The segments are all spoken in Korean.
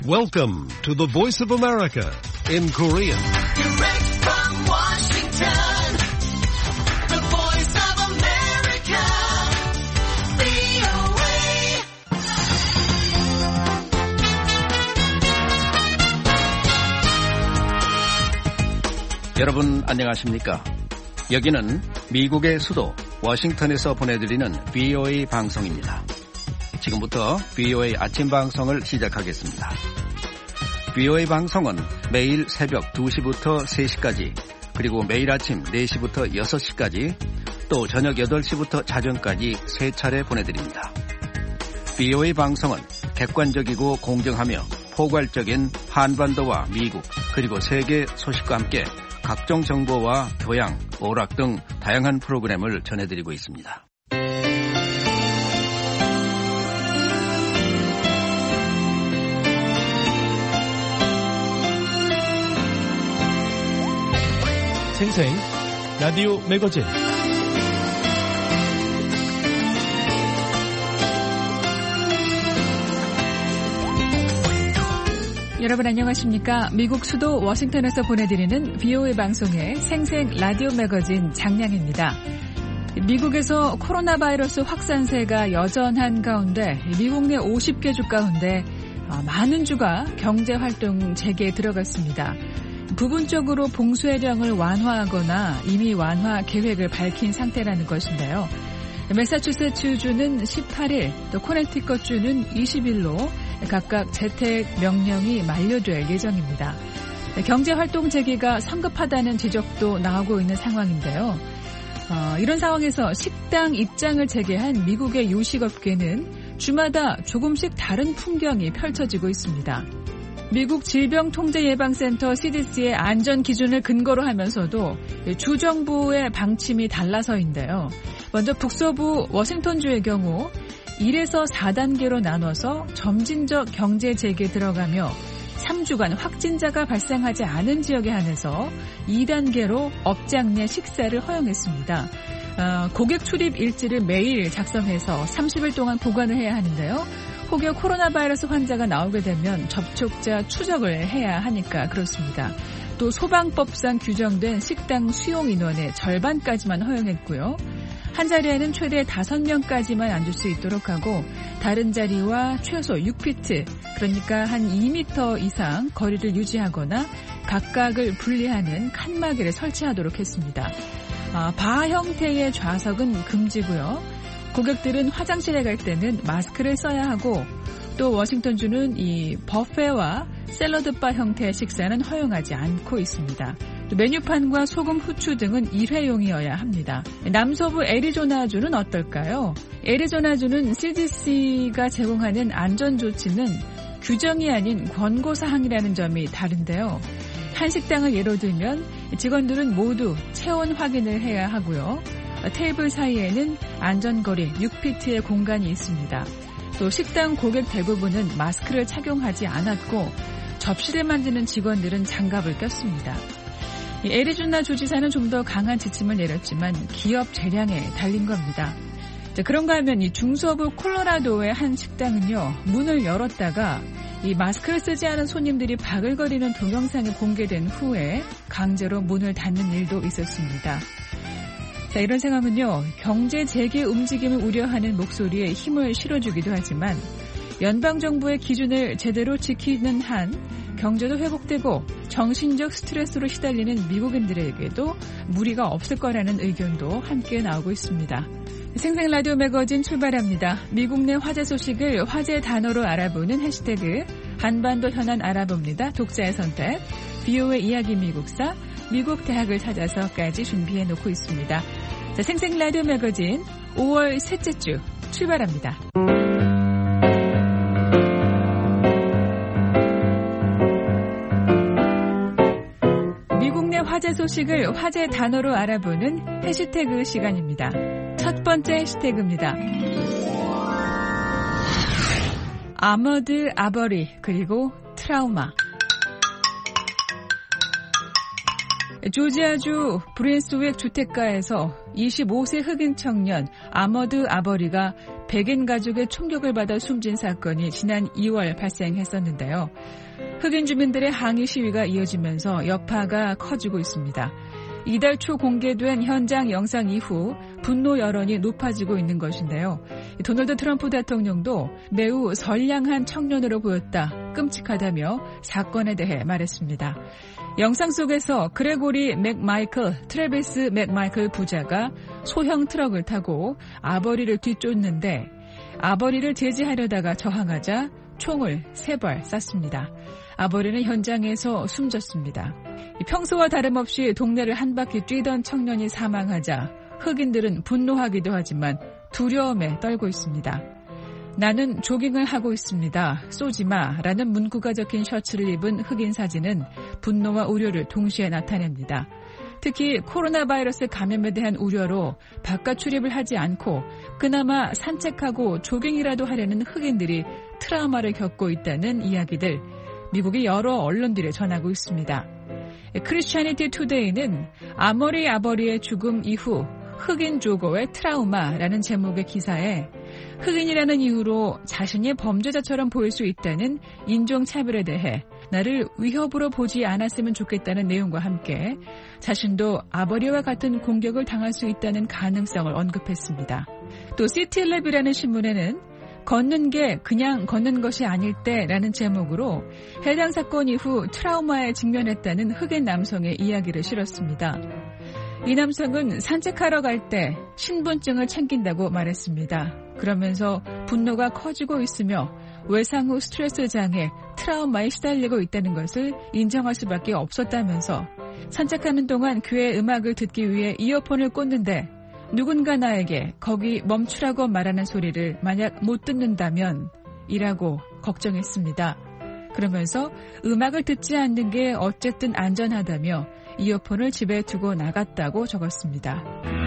Welcome to the Voice of America in Korean. Direct from Washington, the Voice of America, VOA. 여러분 안녕하십니까? 여기는 미국의 수도 워싱턴에서 보내드리는 VOA 방송입니다. 지금부터 VOA 아침 방송을 시작하겠습니다. VOA 방송은 매일 새벽 2시부터 3시까지, 그리고 매일 아침 4시부터 6시까지, 또 저녁 8시부터 자정까지 3차례 보내드립니다. VOA 방송은 객관적이고 공정하며 포괄적인 한반도와 미국, 그리고 세계 소식과 함께 각종 정보와 교양, 오락 등 다양한 프로그램을 전해드리고 있습니다. 생생 라디오 매거진 여러분 안녕하십니까? 미국 수도 워싱턴에서 보내드리는 VOA 방송의 생생 라디오 매거진 장량입니다. 미국에서 코로나 바이러스 확산세가 여전한 가운데 미국 내 50개 주 가운데 많은 주가 경제활동 재개에 들어갔습니다. 부분적으로 봉쇄령을 완화하거나 이미 완화 계획을 밝힌 상태라는 것인데요. 매사추세츠주는 18일, 또 코네티컷주는 20일로 각각 재택 명령이 만료될 예정입니다. 경제활동 재개가 성급하다는 지적도 나오고 있는 상황인데요. 이런 상황에서 식당 입장을 재개한 미국의 요식업계는 주마다 조금씩 다른 풍경이 펼쳐지고 있습니다. 미국 질병통제예방센터 CDC의 안전 기준을 근거로 하면서도 주정부의 방침이 달라서인데요. 먼저 북서부 워싱턴주의 경우 1에서 4단계로 나눠서 점진적 경제 재개에 들어가며 3주간 확진자가 발생하지 않은 지역에 한해서 2단계로 업장 내 식사를 허용했습니다. 고객 출입 일지를 매일 작성해서 30일 동안 보관을 해야 하는데요. 혹여 코로나 바이러스 환자가 나오게 되면 접촉자 추적을 해야 하니까 그렇습니다. 또 소방법상 규정된 식당 수용 인원의 절반까지만 허용했고요. 한 자리에는 최대 5명까지만 앉을 수 있도록 하고 다른 자리와 최소 6피트, 그러니까 한 2m 이상 거리를 유지하거나 각각을 분리하는 칸막이를 설치하도록 했습니다. 바 형태의 좌석은 금지고요. 고객들은 화장실에 갈 때는 마스크를 써야 하고 또 워싱턴주는 이 버페와 샐러드바 형태의 식사는 허용하지 않고 있습니다. 또 메뉴판과 소금, 후추 등은 일회용이어야 합니다. 남서부 애리조나주는 어떨까요? 애리조나주는 CDC가 제공하는 안전조치는 규정이 아닌 권고사항이라는 점이 다른데요. 한 식당을 예로 들면 직원들은 모두 체온 확인을 해야 하고요. 테이블 사이에는 안전거리 6피트의 공간이 있습니다. 또 식당 고객 대부분은 마스크를 착용하지 않았고 접시를 만드는 직원들은 장갑을 꼈습니다. 애리조나 주지사는 좀 더 강한 지침을 내렸지만 기업 재량에 달린 겁니다. 그런가 하면 이 중서부 콜로라도의 한 식당은요, 문을 열었다가 이 마스크를 쓰지 않은 손님들이 바글거리는 동영상이 공개된 후에 강제로 문을 닫는 일도 있었습니다. 자, 이런 상황은요, 경제 재개 움직임을 우려하는 목소리에 힘을 실어주기도 하지만 연방정부의 기준을 제대로 지키는 한 경제도 회복되고 정신적 스트레스로 시달리는 미국인들에게도 무리가 없을 거라는 의견도 함께 나오고 있습니다. 생생 라디오 매거진 출발합니다. 미국 내 화제 소식을 화제 단어로 알아보는 해시태그 한반도 현안 알아봅니다. 독자의 선택, VOA 이야기 미국사, 미국 대학을 찾아서까지 준비해 놓고 있습니다. 자, 생생 라디오 매거진 5월 셋째 주 출발합니다. 미국 내 화제 소식을 화제 단어로 알아보는 해시태그 시간입니다. 첫 번째 해시태그입니다. 아머드 아버리 그리고 트라우마. 조지아주 브린스윅 주택가에서 25세 흑인 청년 아머드 아버리가 백인 가족의 총격을 받아 숨진 사건이 지난 2월 발생했었는데요. 흑인 주민들의 항의 시위가 이어지면서 여파가 커지고 있습니다. 이달 초 공개된 현장 영상 이후 분노 여론이 높아지고 있는 것인데요. 도널드 트럼프 대통령도 매우 선량한 청년으로 보였다, 끔찍하다며 사건에 대해 말했습니다. 영상 속에서 그레고리 맥마이클, 트래비스 맥마이클 부자가 소형 트럭을 타고 아버리를 뒤쫓는데 아버리를 제지하려다가 저항하자 총을 3발 쐈습니다. 아버리는 현장에서 숨졌습니다. 평소와 다름없이 동네를 한 바퀴 뛰던 청년이 사망하자 흑인들은 분노하기도 하지만 두려움에 떨고 있습니다. 나는 조깅을 하고 있습니다. 쏘지 마라는 문구가 적힌 셔츠를 입은 흑인 사진은 분노와 우려를 동시에 나타냅니다. 특히 코로나 바이러스 감염에 대한 우려로 바깥 출입을 하지 않고 그나마 산책하고 조깅이라도 하려는 흑인들이 트라우마를 겪고 있다는 이야기들 미국의 여러 언론들에 전하고 있습니다. 크리스티애니티 투데이는 아머리 아버리의 죽음 이후 흑인 조거의 트라우마라는 제목의 기사에 흑인이라는 이유로 자신이 범죄자처럼 보일 수 있다는 인종차별에 대해 나를 위협으로 보지 않았으면 좋겠다는 내용과 함께 자신도 아버리와 같은 공격을 당할 수 있다는 가능성을 언급했습니다. 또 시티랩이라는 신문에는 걷는 게 그냥 걷는 것이 아닐 때라는 제목으로 해당 사건 이후 트라우마에 직면했다는 흑인 남성의 이야기를 실었습니다. 이 남성은 산책하러 갈 때 신분증을 챙긴다고 말했습니다. 그러면서 분노가 커지고 있으며 외상 후 스트레스 장애, 트라우마에 시달리고 있다는 것을 인정할 수밖에 없었다면서 산책하는 동안 귀에 음악을 듣기 위해 이어폰을 꽂는데 누군가 나에게 거기 멈추라고 말하는 소리를 만약 못 듣는다면 이라고 걱정했습니다. 그러면서 음악을 듣지 않는 게 어쨌든 안전하다며 이어폰을 집에 두고 나갔다고 적었습니다.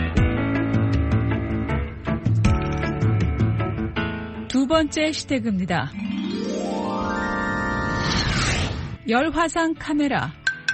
두 번째 해시태그입니다. 열화상 카메라.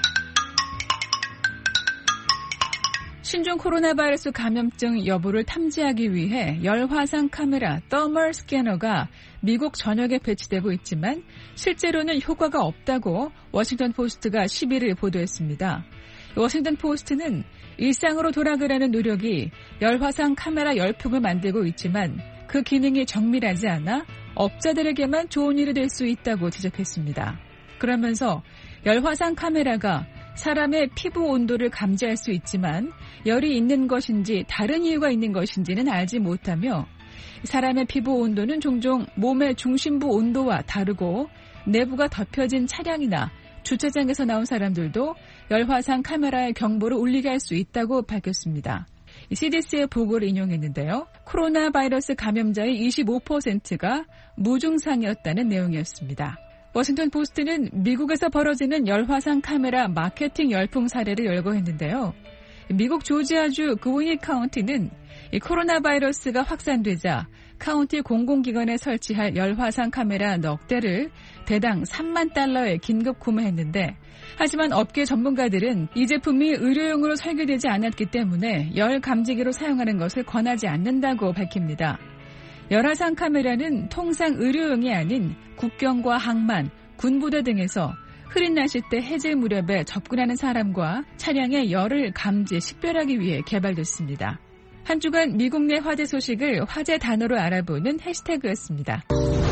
신종 코로나 바이러스 감염증 여부를 탐지하기 위해 열화상 카메라 더멀 스캐너가 미국 전역에 배치되고 있지만 실제로는 효과가 없다고 워싱턴 포스트가 11일 보도했습니다. 워싱턴 포스트는 일상으로 돌아가려는 노력이 열화상 카메라 열풍을 만들고 있지만 그 기능이 정밀하지 않아 업자들에게만 좋은 일이 될 수 있다고 지적했습니다. 그러면서 열화상 카메라가 사람의 피부 온도를 감지할 수 있지만 열이 있는 것인지 다른 이유가 있는 것인지는 알지 못하며 사람의 피부 온도는 종종 몸의 중심부 온도와 다르고 내부가 덮여진 차량이나 주차장에서 나온 사람들도 열화상 카메라의 경보를 울리게 할 수 있다고 밝혔습니다. CDC의 보고를 인용했는데요. 코로나 바이러스 감염자의 25%가 무증상이었다는 내용이었습니다. 워싱턴 포스트는 미국에서 벌어지는 열화상 카메라 마케팅 열풍 사례를 열거했는데요. 미국 조지아주 그위니 카운티는 코로나 바이러스가 확산되자 카운티 공공기관에 설치할 열화상 카메라 넉 대를 대당 3만 달러에 긴급 구매했는데 하지만 업계 전문가들은 이 제품이 의료용으로 설계되지 않았기 때문에 열 감지기로 사용하는 것을 권하지 않는다고 밝힙니다. 열화상 카메라는 통상 의료용이 아닌 국경과 항만, 군부대 등에서 흐린 날씨 때 해질 무렵에 접근하는 사람과 차량의 열을 감지, 식별하기 위해 개발됐습니다. 한 주간 미국 내 화제 소식을 화제 단어로 알아보는 해시태그였습니다.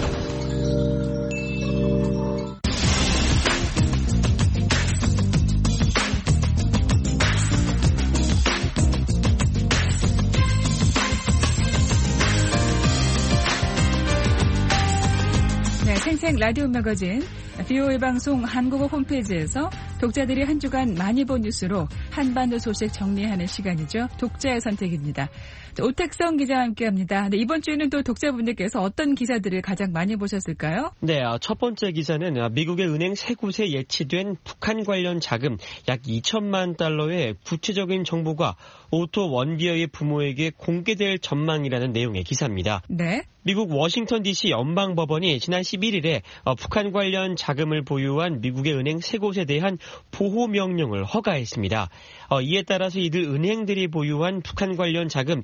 생생 라디오 매거진 VOA 방송 한국어 홈페이지에서 독자들이 한 주간 많이 본 뉴스로 한반도 소식 정리하는 시간이죠. 독자의 선택입니다. 오택성 기자와 함께합니다. 이번 주에는 또 독자분들께서 어떤 기사들을 가장 많이 보셨을까요? 네, 첫 번째 기사는 미국의 은행 세 곳에 예치된 북한 관련 자금 약 2천만 달러의 구체적인 정보가 오토 원비어의 부모에게 공개될 전망이라는 내용의 기사입니다. 네. 미국 워싱턴 DC 연방법원이 지난 11일에 북한 관련 자금을 보유한 미국의 은행 3곳에 대한 보호명령을 허가했습니다. 이에 따라서 이들 은행들이 보유한 북한 관련 자금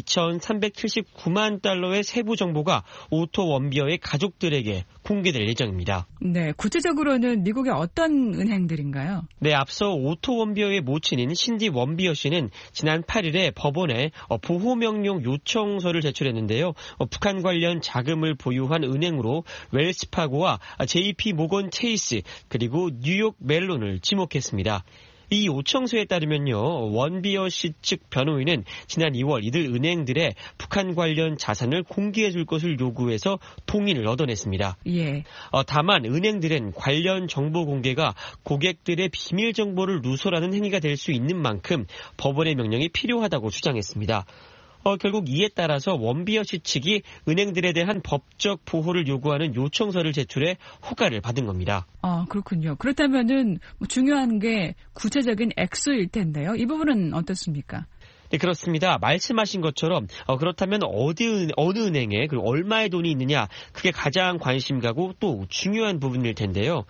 2,379만 달러의 세부 정보가 오토 원비어의 가족들에게 공개될 예정입니다. 네, 구체적으로는 미국의 어떤 은행들인가요? 네, 앞서 오토 원비어의 모친인 신디 원비어 씨는 지난 8일에 법원에 보호명령 요청서를 제출했는데요. 북한 관련 자금을 보유한 은행으로 웰스파고와 JP 모건 체이스 그리고 뉴욕 멜론을 지목했습니다. 이 요청서에 따르면요, 원비어 씨 측 변호인은 지난 2월 이들 은행들의 북한 관련 자산을 공개해 줄 것을 요구해서 동의를 얻어냈습니다. 예. 다만 은행들은 관련 정보 공개가 고객들의 비밀 정보를 누설하는 행위가 될 수 있는 만큼 법원의 명령이 필요하다고 주장했습니다. 결국 이에 따라서 원비어 씨 측이 은행들에 대한 법적 보호를 요구하는 요청서를 제출해 허가를 받은 겁니다. 그렇군요. 그렇다면은 중요한 게 구체적인 액수일 텐데요. 이 부분은 어떻습니까? 네, 그렇습니다. 말씀하신 것처럼 그렇다면 어느 은행에 그리고 얼마의 돈이 있느냐, 그게 가장 관심 가고 또 중요한 부분일 텐데요.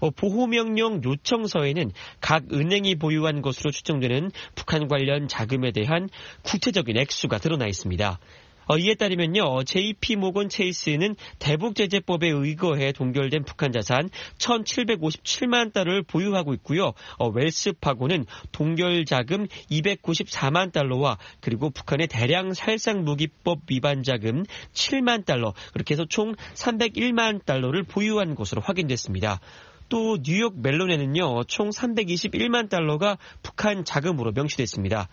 보호명령 요청서에는 각 은행이 보유한 것으로 추정되는 북한 관련 자금에 대한 구체적인 액수가 드러나 있습니다. 이에 따르면요, JP 모건 체이스는 대북제재법에 의거해 동결된 북한 자산 1,757만 달러를 보유하고 있고요. 웰스파고는 동결 자금 294만 달러와 그리고 북한의 대량 살상 무기법 위반 자금 7만 달러, 그렇게 해서 총 301만 달러를 보유한 것으로 확인됐습니다. 또 뉴욕 멜론에는요, 총 321만 달러가 북한 자금으로 명시됐습니다.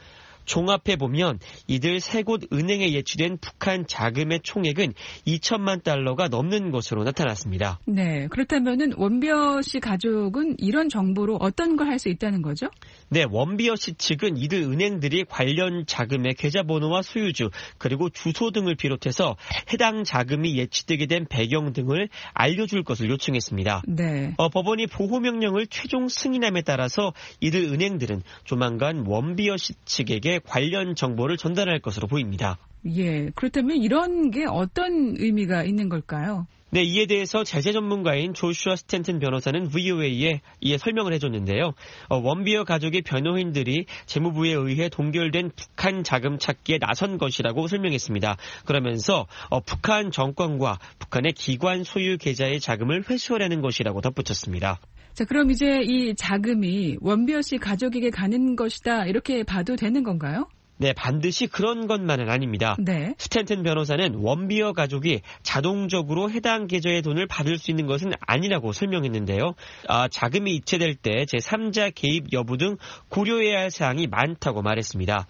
종합해보면 이들 3곳 은행에 예치된 북한 자금의 총액은 2천만 달러가 넘는 것으로 나타났습니다. 네, 그렇다면은 원비어 씨 가족은 이런 정보로 어떤 걸 할 수 있다는 거죠? 네, 원비어 씨 측은 이들 은행들이 관련 자금의 계좌번호와 소유주 그리고 주소 등을 비롯해서 해당 자금이 예치되게 된 배경 등을 알려줄 것을 요청했습니다. 네. 법원이 보호명령을 최종 승인함에 따라서 이들 은행들은 조만간 원비어 씨 측에게 관련 정보를 전달할 것으로 보입니다. 예, 그렇다면 이런 게 어떤 의미가 있는 걸까요? 네, 이에 대해서 제재 전문가인 조슈아 스탠튼 변호사는 VOA에 이에 설명을 해줬는데요. 원비어 가족의 변호인들이 재무부에 의해 동결된 북한 자금 찾기에 나선 것이라고 설명했습니다. 그러면서 북한 정권과 북한의 기관 소유 계좌의 자금을 회수하려는 것이라고 덧붙였습니다. 자, 그럼 이제 이 자금이 원비어 씨 가족에게 가는 것이다, 이렇게 봐도 되는 건가요? 네, 반드시 그런 것만은 아닙니다. 네. 스탠튼 변호사는 원비어 가족이 자동적으로 해당 계좌의 돈을 받을 수 있는 것은 아니라고 설명했는데요. 자금이 이체될 때 제3자 개입 여부 등 고려해야 할 사항이 많다고 말했습니다.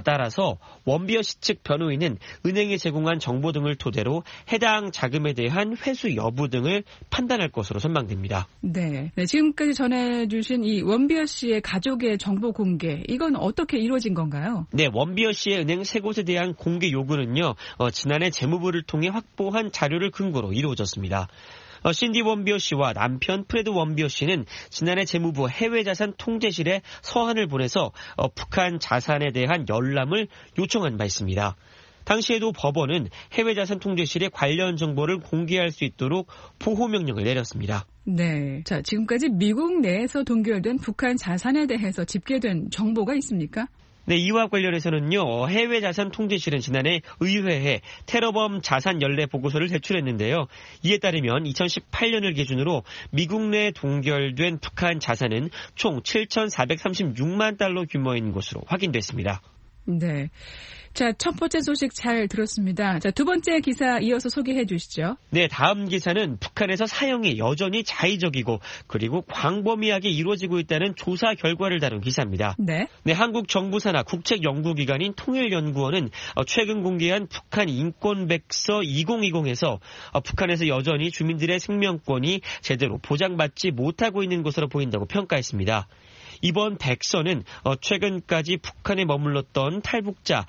따라서 원비어 씨 측 변호인은 은행에 제공한 정보 등을 토대로 해당 자금에 대한 회수 여부 등을 판단할 것으로 전망됩니다. 네. 네, 지금까지 전해주신 이 원비어 씨의 가족의 정보 공개, 이건 어떻게 이루어진 건가요? 네, 원비어 씨의 은행 3곳에 대한 공개 요구는요, 지난해 재무부를 통해 확보한 자료를 근거로 이루어졌습니다. 신디 원비어 씨와 남편 프레드 원비어 씨는 지난해 재무부 해외자산 통제실에 서한을 보내서 북한 자산에 대한 열람을 요청한 바 있습니다. 당시에도 법원은 해외자산 통제실에 관련 정보를 공개할 수 있도록 보호명령을 내렸습니다. 네. 자, 지금까지 미국 내에서 동결된 북한 자산에 대해서 집계된 정보가 있습니까? 네, 이와 관련해서는요, 해외자산 통제실은 지난해 의회에 테러범 자산 연례 보고서를 제출했는데요. 이에 따르면 2018년을 기준으로 미국 내 동결된 북한 자산은 총 7,436만 달러 규모인 것으로 확인됐습니다. 네. 자, 첫 번째 소식 잘 들었습니다. 자, 두 번째 기사 이어서 소개해 주시죠. 네, 다음 기사는 북한에서 사형이 여전히 자의적이고 그리고 광범위하게 이루어지고 있다는 조사 결과를 다룬 기사입니다. 네. 네, 한국 정부 산하 국책연구기관인 통일연구원은 최근 공개한 북한 인권백서 2020에서 북한에서 여전히 주민들의 생명권이 제대로 보장받지 못하고 있는 것으로 보인다고 평가했습니다. 이번 백서는 최근까지 북한에 머물렀던 탈북자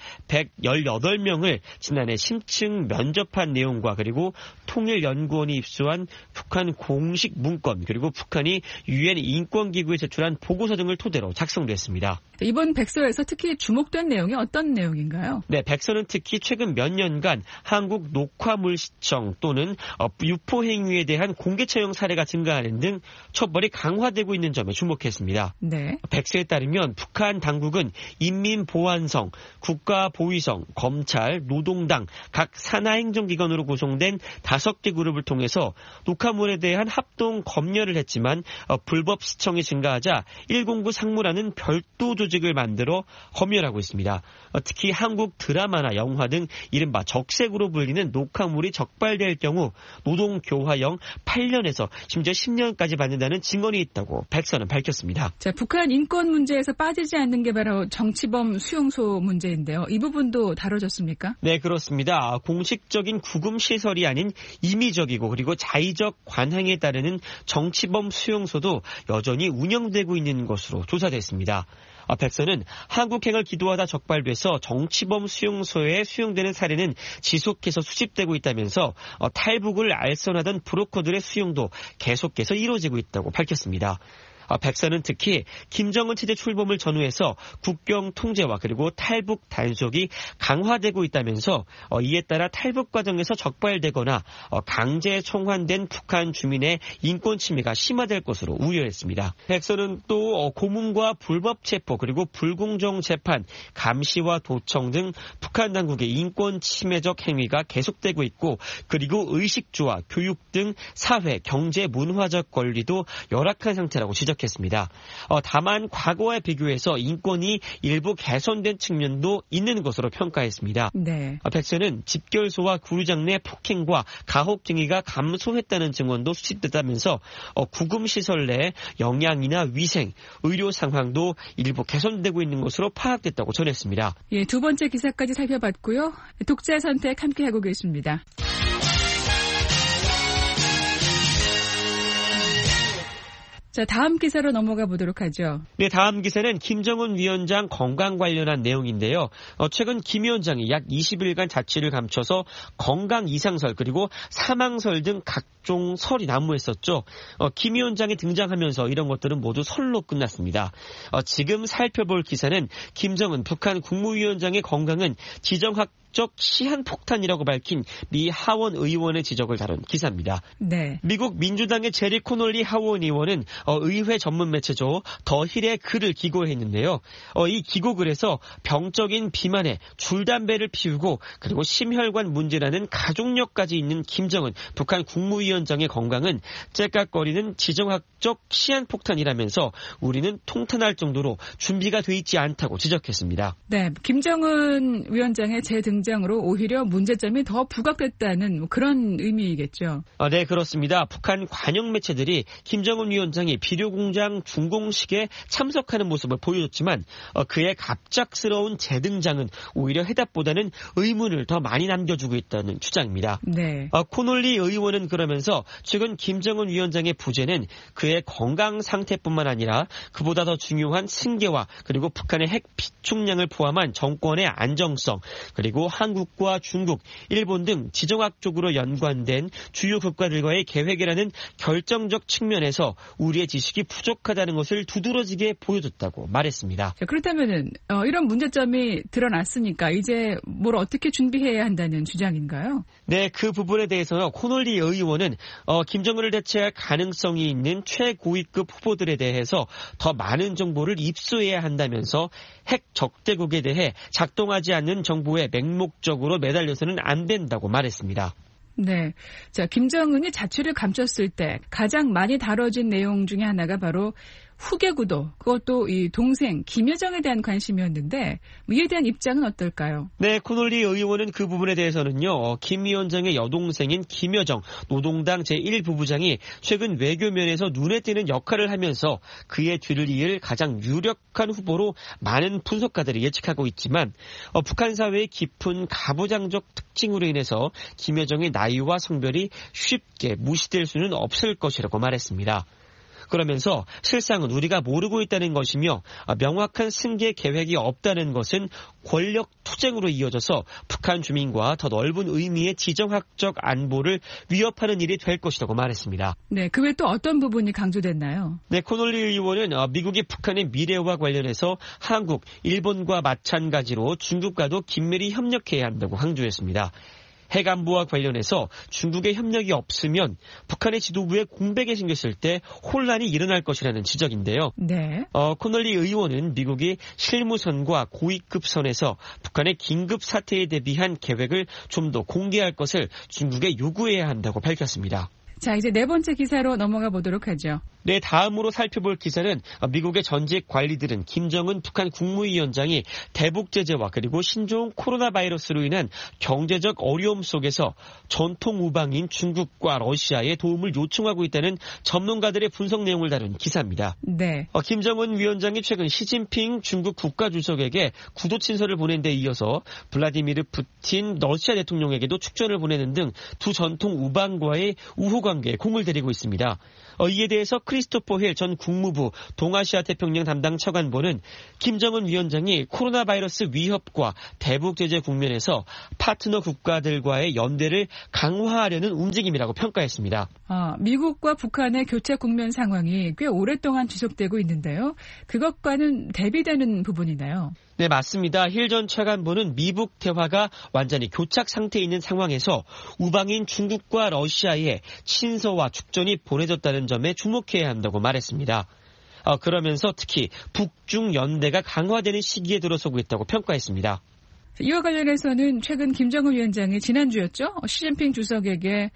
118명을 지난해 심층 면접한 내용과 그리고 통일연구원이 입수한 북한 공식 문건 그리고 북한이 유엔 인권기구에 제출한 보고서 등을 토대로 작성됐습니다. 이번 백서에서 특히 주목된 내용이 어떤 내용인가요? 네, 백서는 특히 최근 몇 년간 한국 녹화물시청 또는 유포 행위에 대한 공개 처형 사례가 증가하는 등 처벌이 강화되고 있는 점에 주목했습니다. 네. 백서에 따르면 북한 당국은 인민보안성, 국가보위성, 검찰, 노동당, 각 산하행정기관으로 구성된 5개 그룹을 통해서 녹화물에 대한 합동 검열을 했지만 불법 시청이 증가하자 109 상무라는 별도 조직을 만들어 검열하고 있습니다. 특히 한국 드라마나 영화 등 이른바 적색으로 불리는 녹화물이 적발될 경우 노동교화형 8년에서 심지어 10년까지 받는다는 증언이 있다고 백서는 밝혔습니다. 자, 북한 인권 문제에서 빠지지 않는 게 바로 정치범 수용소 문제인데요. 이 부분도 다뤄졌습니까? 네, 그렇습니다. 공식적인 구금시설이 아닌 임의적이고 그리고 자의적 관행에 따르는 정치범 수용소도 여전히 운영되고 있는 것으로 조사됐습니다. 백서는 한국행을 기도하다 적발돼서 정치범 수용소에 수용되는 사례는 지속해서 수집되고 있다면서 탈북을 알선하던 브로커들의 수용도 계속해서 이루어지고 있다고 밝혔습니다. 백서는 특히 김정은 체제 출범을 전후해서 국경 통제와 그리고 탈북 단속이 강화되고 있다면서 이에 따라 탈북 과정에서 적발되거나 강제 송환된 북한 주민의 인권 침해가 심화될 것으로 우려했습니다. 백서는 또 고문과 불법 체포 그리고 불공정 재판, 감시와 도청 등 북한 당국의 인권 침해적 행위가 계속되고 있고 그리고 의식주와 교육 등 사회, 경제, 문화적 권리도 열악한 상태라고 지적했습니다. 다만 과거와 비교해서 인권이 일부 개선된 측면도 있는 것으로 평가했습니다. 네. 백서는 집결소와 구류장 내 폭행과 가혹 행위가 감소했다는 증언도 수집됐다면서 구금시설 내 영양이나 위생, 의료 상황도 일부 개선되고 있는 것으로 파악됐다고 전했습니다. 예, 두 번째 기사까지 살펴봤고요. 독자 선택 함께하고 계십니다. 자, 다음 기사로 넘어가 보도록 하죠. 네, 다음 기사는 김정은 위원장 건강 관련한 내용인데요. 최근 김 위원장이 약 20일간 자취를 감춰서 건강 이상설 그리고 사망설 등 각종 설이 난무했었죠. 김 위원장이 등장하면서 이런 것들은 모두 설로 끝났습니다. 지금 살펴볼 기사는 김정은 북한 국무위원장의 건강은 지정학 시한폭탄이라고 밝힌 미 하원 의원의 지적을 다룬 기사입니다. 네. 미국 민주당의 제리 코놀리 하원 의원은 의회 전문 매체죠 더 힐의 글을 기고했는데요. 이 기고글에서 병적인 비만에 줄담배를 피우고 그리고 심혈관 문제라는 가족력까지 있는 김정은 북한 국무위원장의 건강은 째깍거리는 지정학적 시한폭탄이라면서 우리는 통탄할 정도로 준비가 돼 있지 않다고 지적했습니다. 네, 김정은 위원장의 재등장으로 오히려 문제점이 더 부각됐다는 그런 의미이겠죠. 네, 그렇습니다. 북한 관영 매체들이 김정은 위원장이 비료공장 준공식에 참석하는 모습을 보여줬지만 그의 갑작스러운 재등장은 오히려 해답보다는 의문을 더 많이 남겨주고 있다는 주장입니다. 네. 코놀리 의원은 그러면서 최근 김정은 위원장의 부재는 그의 건강 상태뿐만 아니라 그보다 더 중요한 승계와 그리고 북한의 핵 비축량을 포함한 정권의 안정성 그리고 한국과 중국, 일본 등 지정학적으로 연관된 주요 국가들과의 계획이라는 결정적 측면에서 우리의 지식이 부족하다는 것을 두드러지게 보여줬다고 말했습니다. 자, 그렇다면은 이런 문제점이 드러났으니까 이제 뭘 어떻게 준비해야 한다는 주장인가요? 네, 그 부분에 대해서 코놀리 의원은 김정은을 대체할 가능성이 있는 최고위급 후보들에 대해서 더 많은 정보를 입수해야 한다면서 핵 적대국에 대해 작동하지 않는 정보에 맹목적으로 매달려서는 안 된다고 말했습니다. 네. 자, 김정은이 자취를 감췄을 때 가장 많이 다뤄진 내용 중에 하나가 바로 후계구도, 그것도 이 동생 김여정에 대한 관심이었는데 이에 대한 입장은 어떨까요? 네, 코놀리 의원은 그 부분에 대해서는요. 김 위원장의 여동생인 김여정 노동당 제1부부장이 최근 외교면에서 눈에 띄는 역할을 하면서 그의 뒤를 이을 가장 유력한 후보로 많은 분석가들이 예측하고 있지만 북한 사회의 깊은 가부장적 특징으로 인해서 김여정의 나이와 성별이 쉽게 무시될 수는 없을 것이라고 말했습니다. 그러면서 실상은 우리가 모르고 있다는 것이며 명확한 승계 계획이 없다는 것은 권력 투쟁으로 이어져서 북한 주민과 더 넓은 의미의 지정학적 안보를 위협하는 일이 될 것이라고 말했습니다. 네, 그 외 또 어떤 부분이 강조됐나요? 네, 코놀리 의원은 미국이 북한의 미래와 관련해서 한국, 일본과 마찬가지로 중국과도 긴밀히 협력해야 한다고 강조했습니다. 핵안보와 관련해서 중국의 협력이 없으면 북한의 지도부에 공백이 생겼을 때 혼란이 일어날 것이라는 지적인데요. 네. 코널리 의원은 미국이 실무선과 고위급 선에서 북한의 긴급 사태에 대비한 계획을 좀 더 공개할 것을 중국에 요구해야 한다고 밝혔습니다. 자, 이제 네 번째 기사로 넘어가 보도록 하죠. 네, 다음으로 살펴볼 기사는 미국의 전직 관리들은 김정은 북한 국무위원장이 대북 제재와 그리고 신종 코로나 바이러스로 인한 경제적 어려움 속에서 전통 우방인 중국과 러시아의 도움을 요청하고 있다는 전문가들의 분석 내용을 다룬 기사입니다. 네. 김정은 위원장이 최근 시진핑 중국 국가주석에게 구도 친서를 보낸 데 이어서 블라디미르 푸틴 러시아 대통령에게도 축전을 보내는 등 두 전통 우방과의 우호 관계에 공을 들이고 있습니다. 이에 대해서 크리스토퍼 힐 전 국무부 동아시아 태평양 담당 차관보는 김정은 위원장이 코로나 바이러스 위협과 대북 제재 국면에서 파트너 국가들과의 연대를 강화하려는 움직임이라고 평가했습니다. 미국과 북한의 교차 국면 상황이 꽤 오랫동안 지속되고 있는데요. 그것과는 대비되는 부분이나요? 네, 맞습니다. 힐 전 차관보는 미북 대화가 완전히 교착 상태에 있는 상황에서 우방인 중국과 러시아에 친서와 축전이 보내졌다는 점에 주목해야 한다고 말했습니다. 그러면서 특히 북중 연대가 강화되는 시기에 들어서고 있다고 평가했습니다. 이와 관련해서는 최근 김정은 위원장이 지난주였죠. 시진핑 주석에게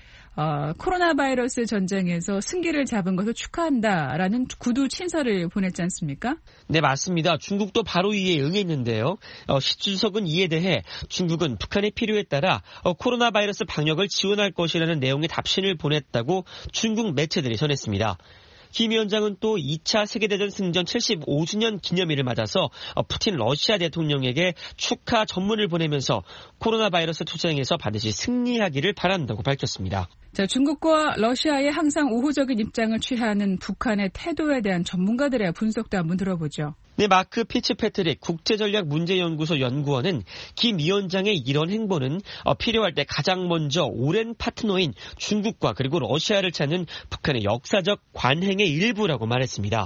코로나 바이러스 전쟁에서 승기를 잡은 것을 축하한다라는 구두 친서를 보냈지 않습니까? 네, 맞습니다. 중국도 바로 이에 응했는데요. 시 주석은 이에 대해 중국은 북한의 필요에 따라 코로나 바이러스 방역을 지원할 것이라는 내용의 답신을 보냈다고 중국 매체들이 전했습니다. 김 위원장은 또 2차 세계대전 승전 75주년 기념일을 맞아서 푸틴 러시아 대통령에게 축하 전문을 보내면서 코로나 바이러스 투쟁에서 반드시 승리하기를 바란다고 밝혔습니다. 자, 중국과 러시아에 항상 우호적인 입장을 취하는 북한의 태도에 대한 전문가들의 분석도 한번 들어보죠. 네, 마크 피츠패트릭 국제전략문제연구소 연구원은 김 위원장의 이런 행보는 필요할 때 가장 먼저 오랜 파트너인 중국과 그리고 러시아를 찾는 북한의 역사적 관행의 일부라고 말했습니다.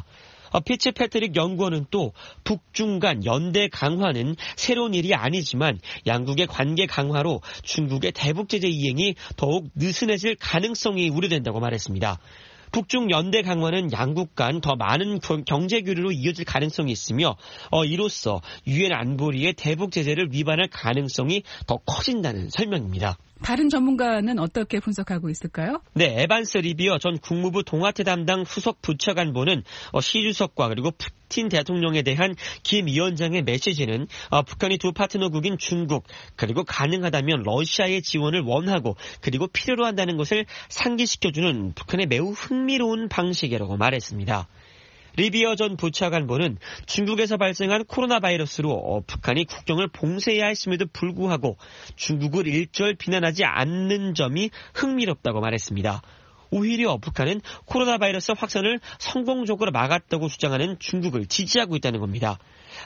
피츠패트릭 연구원은 또 북중 간 연대 강화는 새로운 일이 아니지만 양국의 관계 강화로 중국의 대북 제재 이행이 더욱 느슨해질 가능성이 우려된다고 말했습니다. 북중 연대 강화는 양국 간 더 많은 경제 교류로 이어질 가능성이 있으며 이로써 유엔 안보리의 대북 제재를 위반할 가능성이 더 커진다는 설명입니다. 다른 전문가는 어떻게 분석하고 있을까요? 네, 에반스 리비어 전 국무부 동아태 담당 수석 부차관보는 시 주석과 그리고 푸틴 대통령에 대한 김 위원장의 메시지는 북한이 두 파트너국인 중국 그리고 가능하다면 러시아의 지원을 원하고 그리고 필요로 한다는 것을 상기시켜주는 북한의 매우 흥미로운 방식이라고 말했습니다. 리비어 전 부차관보는 중국에서 발생한 코로나 바이러스로 북한이 국경을 봉쇄해야 했음에도 불구하고 중국을 일절 비난하지 않는 점이 흥미롭다고 말했습니다. 오히려 북한은 코로나 바이러스 확산을 성공적으로 막았다고 주장하는 중국을 지지하고 있다는 겁니다.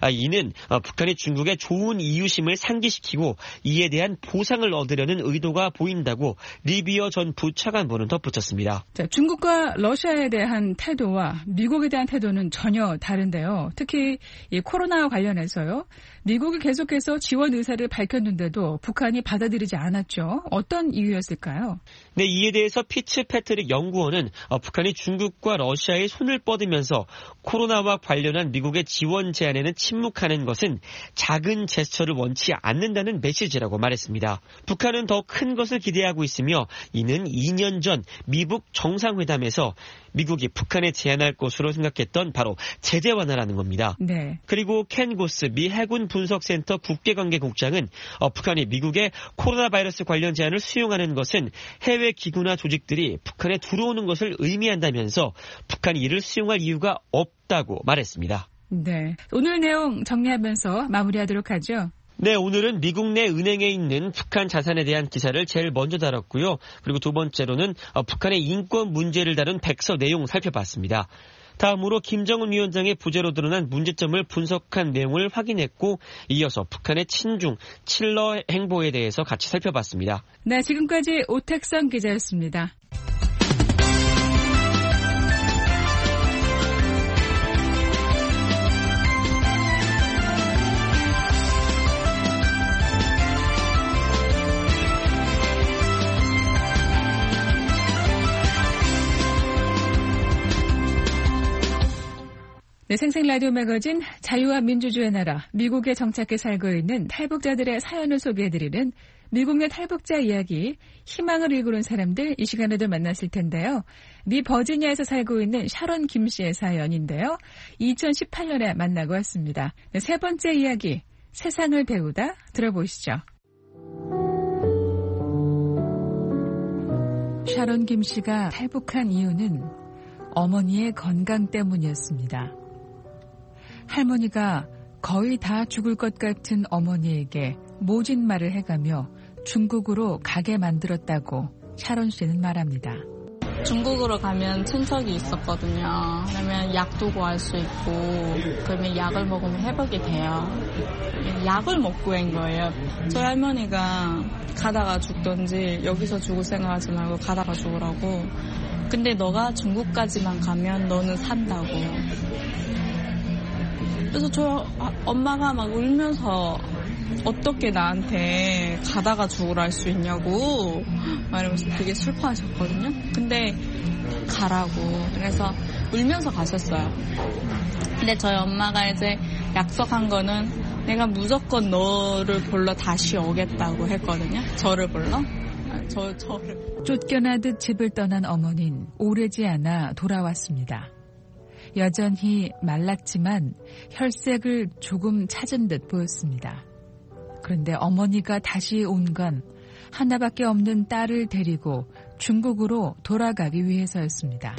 이는 북한이 중국의 좋은 이유심을 상기시키고 이에 대한 보상을 얻으려는 의도가 보인다고 리비어 전 부차관보는 덧붙였습니다. 자, 중국과 러시아에 대한 태도와 미국에 대한 태도는 전혀 다른데요. 특히 이 코로나와 관련해서요. 미국이 계속해서 지원 의사를 밝혔는데도 북한이 받아들이지 않았죠. 어떤 이유였을까요? 네, 이에 대해서 피츠패트릭 연구원은 북한이 중국과 러시아의 손을 뻗으면서 코로나와 관련한 미국의 지원 제안에는 침묵하는 것은 작은 제스처를 원치 않는다는 메시지라고 말했습니다. 북한은 더 큰 것을 기대하고 있으며 이는 2년 전 미북 정상회담에서 미국이 북한에 제안할 것으로 생각했던 바로 제재 완화라는 겁니다. 네. 그리고 켄 고스 미 해군 분석센터 국제관계국장은 북한이 미국의 코로나 바이러스 관련 제안을 수용하는 것은 해외 기구나 조직들이 북한에 들어오는 것을 의미한다면서 북한이 이를 수용할 이유가 없다고 말했습니다. 네. 오늘 내용 정리하면서 마무리하도록 하죠. 네, 오늘은 미국 내 은행에 있는 북한 자산에 대한 기사를 제일 먼저 다뤘고요. 그리고 두 번째로는 북한의 인권 문제를 다룬 백서 내용 살펴봤습니다. 다음으로 김정은 위원장의 부재로 드러난 문제점을 분석한 내용을 확인했고 이어서 북한의 친중, 칠러 행보에 대해서 같이 살펴봤습니다. 네, 지금까지 오택성 기자였습니다. 네, 생생 라디오 매거진 자유와 민주주의 나라 미국에 정착해 살고 있는 탈북자들의 사연을 소개해드리는 미국 내 탈북자 이야기, 희망을 일구는 사람들 이 시간에도 만났을 텐데요. 미 버지니아에서 살고 있는 샤론 김 씨의 사연인데요. 2018년에 만나고 왔습니다. 네, 세 번째 이야기, 세상을 배우다 들어보시죠. 샤론 김 씨가 탈북한 이유는 어머니의 건강 때문이었습니다. 할머니가 거의 다 죽을 것 같은 어머니에게 모진 말을 해가며 중국으로 가게 만들었다고 샤론 씨는 말합니다. 중국으로 가면 친척이 있었거든요. 그러면 약도 구할 수 있고 그러면 약을 먹으면 회복이 돼요. 약을 먹고 한 거예요. 저희 할머니가 가다가 죽던지 여기서 죽을 생각하지 말고 가다가 죽으라고. 근데 너가 중국까지만 가면 너는 산다고. 그래서 저 엄마가 막 울면서 어떻게 나한테 가다가 죽으라 할 수 있냐고 말하면서 되게 슬퍼하셨거든요. 근데 가라고. 그래서 울면서 가셨어요. 근데 저희 엄마가 이제 약속한 거는 내가 무조건 너를 불러 다시 오겠다고 했거든요. 저를 불러. 저를. 쫓겨나듯 집을 떠난 어머니는 오래지 않아 돌아왔습니다. 여전히 말랐지만 혈색을 조금 찾은 듯 보였습니다. 그런데 어머니가 다시 온 건 하나밖에 없는 딸을 데리고 중국으로 돌아가기 위해서였습니다.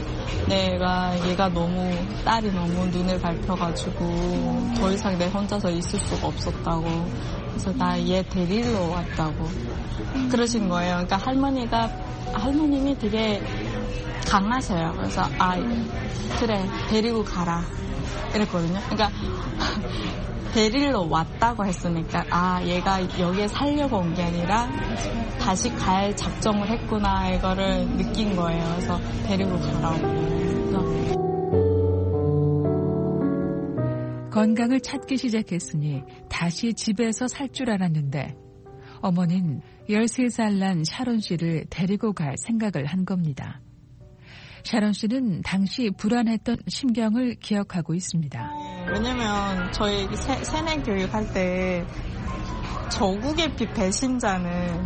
딸이 너무 눈을 밟혀가지고 더 이상 내 혼자서 있을 수가 없었다고. 그래서 나 얘 데리러 왔다고 그러신 거예요. 그러니까 할머님이 되게 강하셔요. 그래서 그래 데리고 가라 이랬거든요. 그러니까 데리러 왔다고 했으니까 얘가 여기에 살려고 온 게 아니라 다시 갈 작정을 했구나 이거를 느낀 거예요. 그래서 데리고 가라고. 건강을 찾기 시작했으니 다시 집에서 살 줄 알았는데 어머니는 13살 난 샤론 씨를 데리고 갈 생각을 한 겁니다. 샤론 씨는 당시 불안했던 심경을 기억하고 있습니다. 왜냐면 저희 세뇌 교육할 때 저국의 배신자는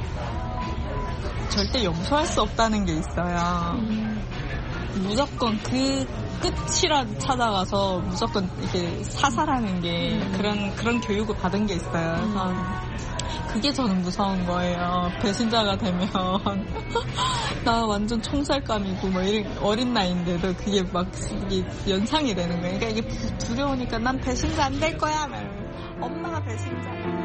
절대 용서할 수 없다는 게 있어요. 무조건 그 끝이라도 찾아가서 무조건 이렇게 사살하는 게 그런 교육을 받은 게 있어요. 그래서 그게 저는 무서운 거예요. 배신자가 되면 나 완전 총살감이고 뭐 이런 어린 나이인데도 그게 막 이게 연상이 되는 거예요. 그러니까 이게 두려우니까 난 배신자 안 될 거야. 말하면 엄마가 배신자야.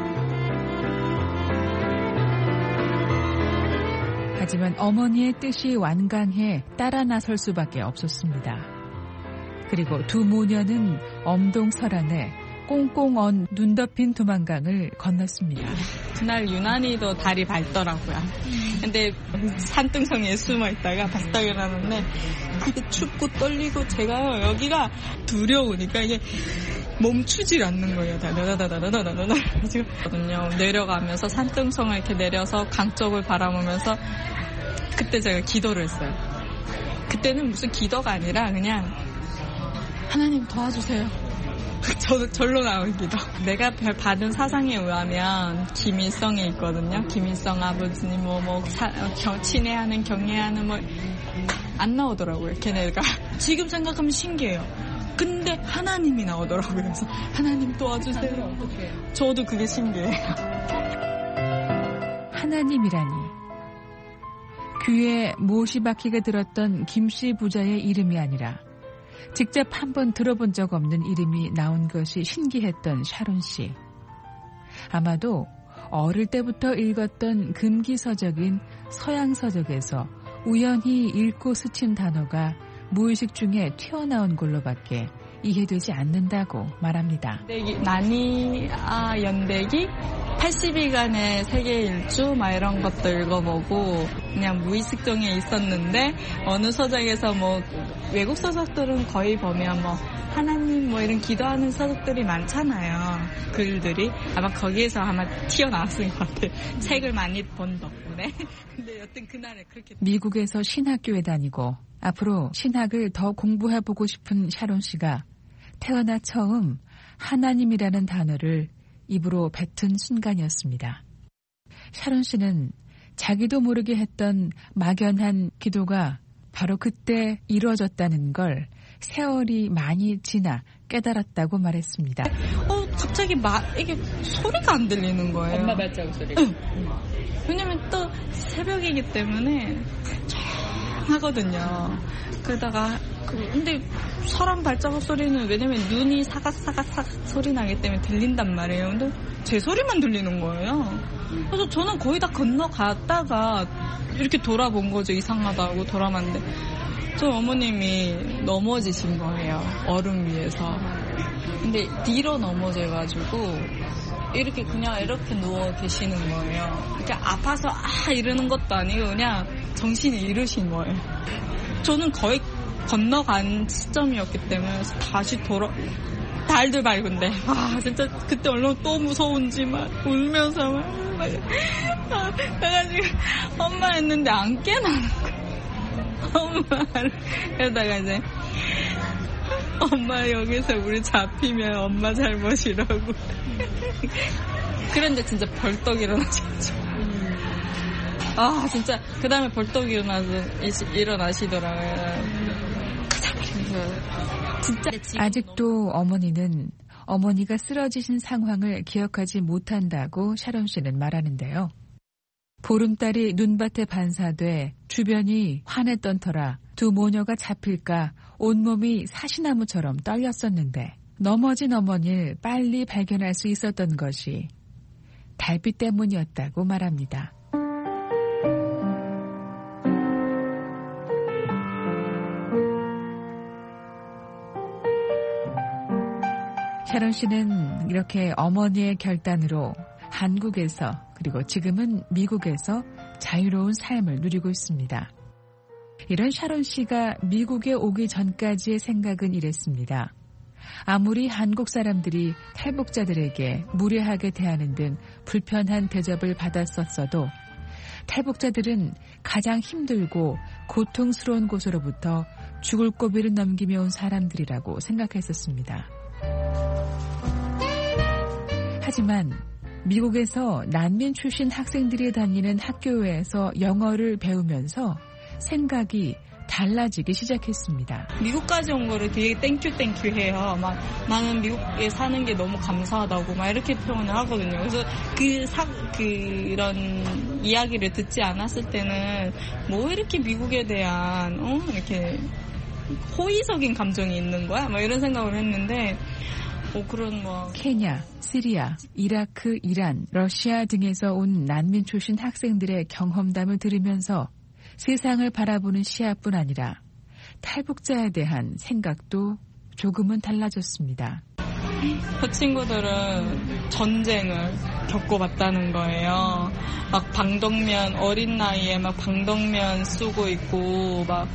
하지만 어머니의 뜻이 완강해 따라 나설 수밖에 없었습니다. 그리고 두 모녀는 엄동설안에 꽁꽁 언 눈 덮인 두만강을 건넜습니다. 그날 유난히도 달이 밝더라고요. 근데 산등성이에 숨어 있다가 바싹 일어났는데 그게 춥고 떨리고 제가 여기가 두려우니까 이게 멈추질 않는 거예요. 다다다다다다다다 지금 내려가면서 산등성을 이렇게 내려서 강 쪽을 바라보면서 그때 제가 기도를 했어요. 그때는 무슨 기도가 아니라 그냥 하나님 도와주세요. 절로 나온 기도. 내가 받은 사상에 의하면 김일성에 있거든요. 김일성 아버지님 친애하는 경애하는 안 나오더라고요. 걔네가 지금 생각하면 신기해요. 근데 하나님이 나오더라고요. 그래서 하나님 도와주세요. 저도 그게 신기해요. 하나님이라니. 귀에 못이 박히게 들었던 김씨 부자의 이름이 아니라 직접 한번 들어본 적 없는 이름이 나온 것이 신기했던 샤론 씨. 아마도 어릴 때부터 읽었던 금기서적인 서양서적에서 우연히 읽고 스친 단어가 무의식 중에 튀어나온 걸로밖에 이해되지 않는다고 말합니다. 나니아 연대기 80일간의 세계 일주 막 이런 것도 읽어보고 그냥 무의식중에 있었는데 어느 서적에서 뭐 외국 서적들은 거의 보면 뭐 하나님 뭐 이런 기도하는 서적들이 많잖아요. 글들이 아마 거기에서 아마 튀어나왔을 것 같아요. 책을 많이 본 덕분에. 근데 여튼 그날에 그렇게 미국에서 신학교에 다니고 앞으로 신학을 더 공부해보고 싶은 샤론 씨가 태어나 처음 하나님이라는 단어를 입으로 뱉은 순간이었습니다. 샤론 씨는 자기도 모르게 했던 막연한 기도가 바로 그때 이루어졌다는 걸 세월이 많이 지나 깨달았다고 말했습니다. 갑자기 이게 소리가 안 들리는 거예요. 엄마 발자국 소리가. 왜냐면 또 새벽이기 때문에 조용하거든요. 그러다가 근데 사람 발자국 소리는 왜냐면 눈이 사각사각 소리 나기 때문에 들린단 말이에요. 근데 제 소리만 들리는 거예요. 그래서 저는 거의 다 건너갔다가 이렇게 돌아본 거죠. 이상하다고 돌아봤는데 저 어머님이 넘어지신 거예요. 얼음 위에서. 근데 뒤로 넘어져가지고 이렇게 그냥 이렇게 누워 계시는 거예요. 이렇게 아파서 이러는 것도 아니고 그냥 정신이 잃으신 거예요. 저는 거의 건너간 시점이었기 때문에 다시 달들 밟은데 진짜 그때 얼마나 또 무서운지 막 울면서 막 그래가지고 엄마 했는데 안 깨나는 거예요. 엄마를 그러다가 이제 엄마 여기서 우리 잡히면 엄마 잘못이라고. 그런데 진짜 벌떡 일어나셨죠. 진짜 그 다음에 벌떡 일어나시더라고요. 진짜 아직도 어머니는 어머니가 쓰러지신 상황을 기억하지 못한다고 샤론 씨는 말하는데요. 보름달이 눈밭에 반사돼 주변이 환했던 터라 두 모녀가 잡힐까 온몸이 사시나무처럼 떨렸었는데 넘어진 어머니를 빨리 발견할 수 있었던 것이 달빛 때문이었다고 말합니다. 샤론 씨는 이렇게 어머니의 결단으로 한국에서 그리고 지금은 미국에서 자유로운 삶을 누리고 있습니다. 이런 샤론 씨가 미국에 오기 전까지의 생각은 이랬습니다. 아무리 한국 사람들이 탈북자들에게 무례하게 대하는 등 불편한 대접을 받았었어도 탈북자들은 가장 힘들고 고통스러운 곳으로부터 죽을 고비를 넘기며 온 사람들이라고 생각했었습니다. 하지만 미국에서 난민 출신 학생들이 다니는 학교에서 영어를 배우면서 생각이 달라지기 시작했습니다. 미국까지 온 거를 되게 땡큐 해요. 막 나는 미국에 사는 게 너무 감사하다고 막 이렇게 표현을 하거든요. 그래서 그런 이야기를 듣지 않았을 때는 뭐 이렇게 미국에 대한 이렇게 호의적인 감정이 있는 거야? 막 이런 생각을 했는데 그런 케냐, 시리아, 이라크, 이란, 러시아 등에서 온 난민 출신 학생들의 경험담을 들으면서 세상을 바라보는 시야뿐 아니라 탈북자에 대한 생각도 조금은 달라졌습니다. 그 친구들은 전쟁을 겪어봤다는 거예요. 막 방독면 어린 나이에 막 방독면 쓰고 있고 막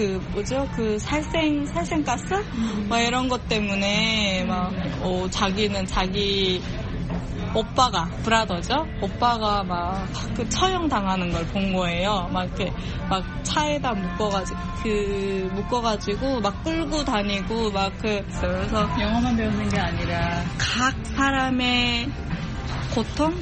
살생가스? 막 이런 것 때문에 자기는 자기 오빠가 브라더죠. 오빠가 막 처형 당하는 걸 본 거예요. 막 이렇게 막 차에다 묶어가지고 막 끌고 다니고 그래서 영어만 배우는 게 아니라 각 사람의 고통,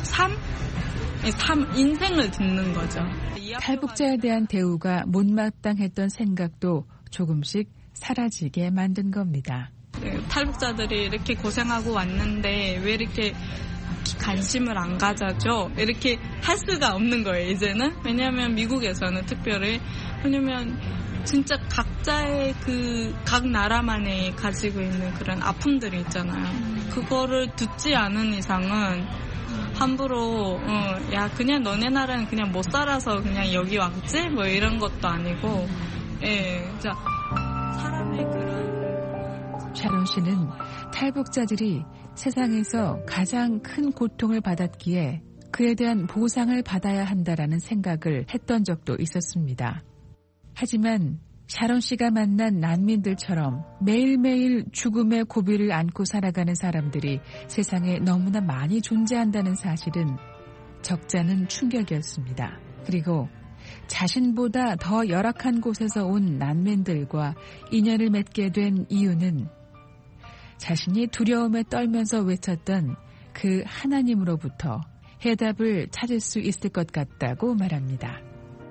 인생을 듣는 거죠. 탈북자에 대한 대우가 못마땅했던 생각도 조금씩 사라지게 만든 겁니다. 탈북자들이 이렇게 고생하고 왔는데 왜 이렇게 관심을 안 가져줘? 이렇게 할 수가 없는 거예요, 이제는. 왜냐하면 미국에서는 특별히 왜냐면 진짜 각자의 각 나라만이 가지고 있는 그런 아픔들이 있잖아요. 그거를 듣지 않은 이상은 함부로 야 그냥 너네 나라는 그냥 못 살아서 그냥 여기 왔지? 뭐 이런 것도 아니고 진짜 사람의 그런 샤론 씨는 탈북자들이 세상에서 가장 큰 고통을 받았기에 그에 대한 보상을 받아야 한다라는 생각을 했던 적도 있었습니다. 하지만 샤론 씨가 만난 난민들처럼 매일매일 죽음의 고비를 안고 살아가는 사람들이 세상에 너무나 많이 존재한다는 사실은 적잖은 충격이었습니다. 그리고 자신보다 더 열악한 곳에서 온 난민들과 인연을 맺게 된 이유는 자신이 두려움에 떨면서 외쳤던 그 하나님으로부터 해답을 찾을 수 있을 것 같다고 말합니다.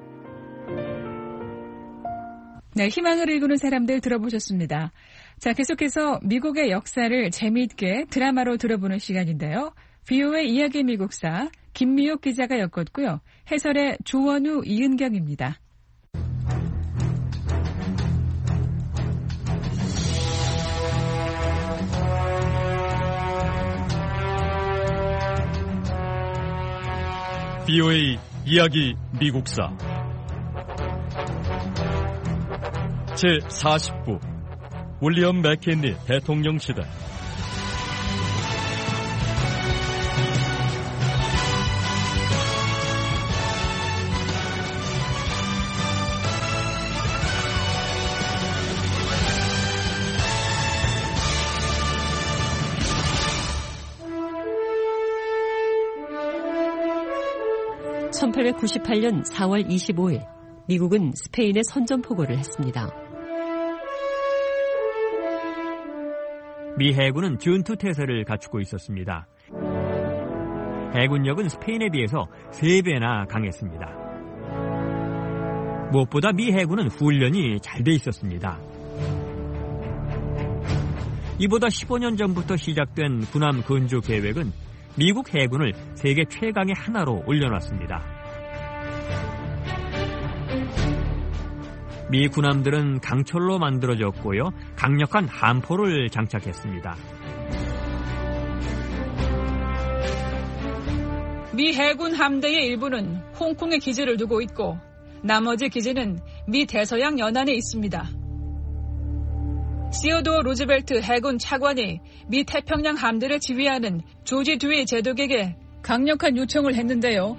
네, 희망을 일구는 사람들 들어보셨습니다. 자, 계속해서 미국의 역사를 재미있게 드라마로 들어보는 시간인데요. VOA 이야기 미국사 김미옥 기자가 엮었고요. 해설의 조원우, 이은경입니다. VOA 이야기 미국사 제40부 윌리엄 맥킨리 대통령 시대 (1898년 4월 25일) 미국은 스페인에 선전포고를 했습니다. 미 해군은 전투태세를 갖추고 있었습니다. 해군력은 스페인에 비해서 3배나 강했습니다. 무엇보다 미 해군은 훈련이 잘 돼 있었습니다. 이보다 15년 전부터 시작된 군함 건조 계획은 미국 해군을 세계 최강의 하나로 올려놨습니다. 미 군함들은 강철로 만들어졌고요. 강력한 함포를 장착했습니다. 미 해군 함대의 일부는 홍콩에 기지를 두고 있고 나머지 기지는 미 대서양 연안에 있습니다. 시어도어 루즈벨트 해군 차관이 미 태평양 함대를 지휘하는 조지 듀이 제독에게 강력한 요청을 했는데요.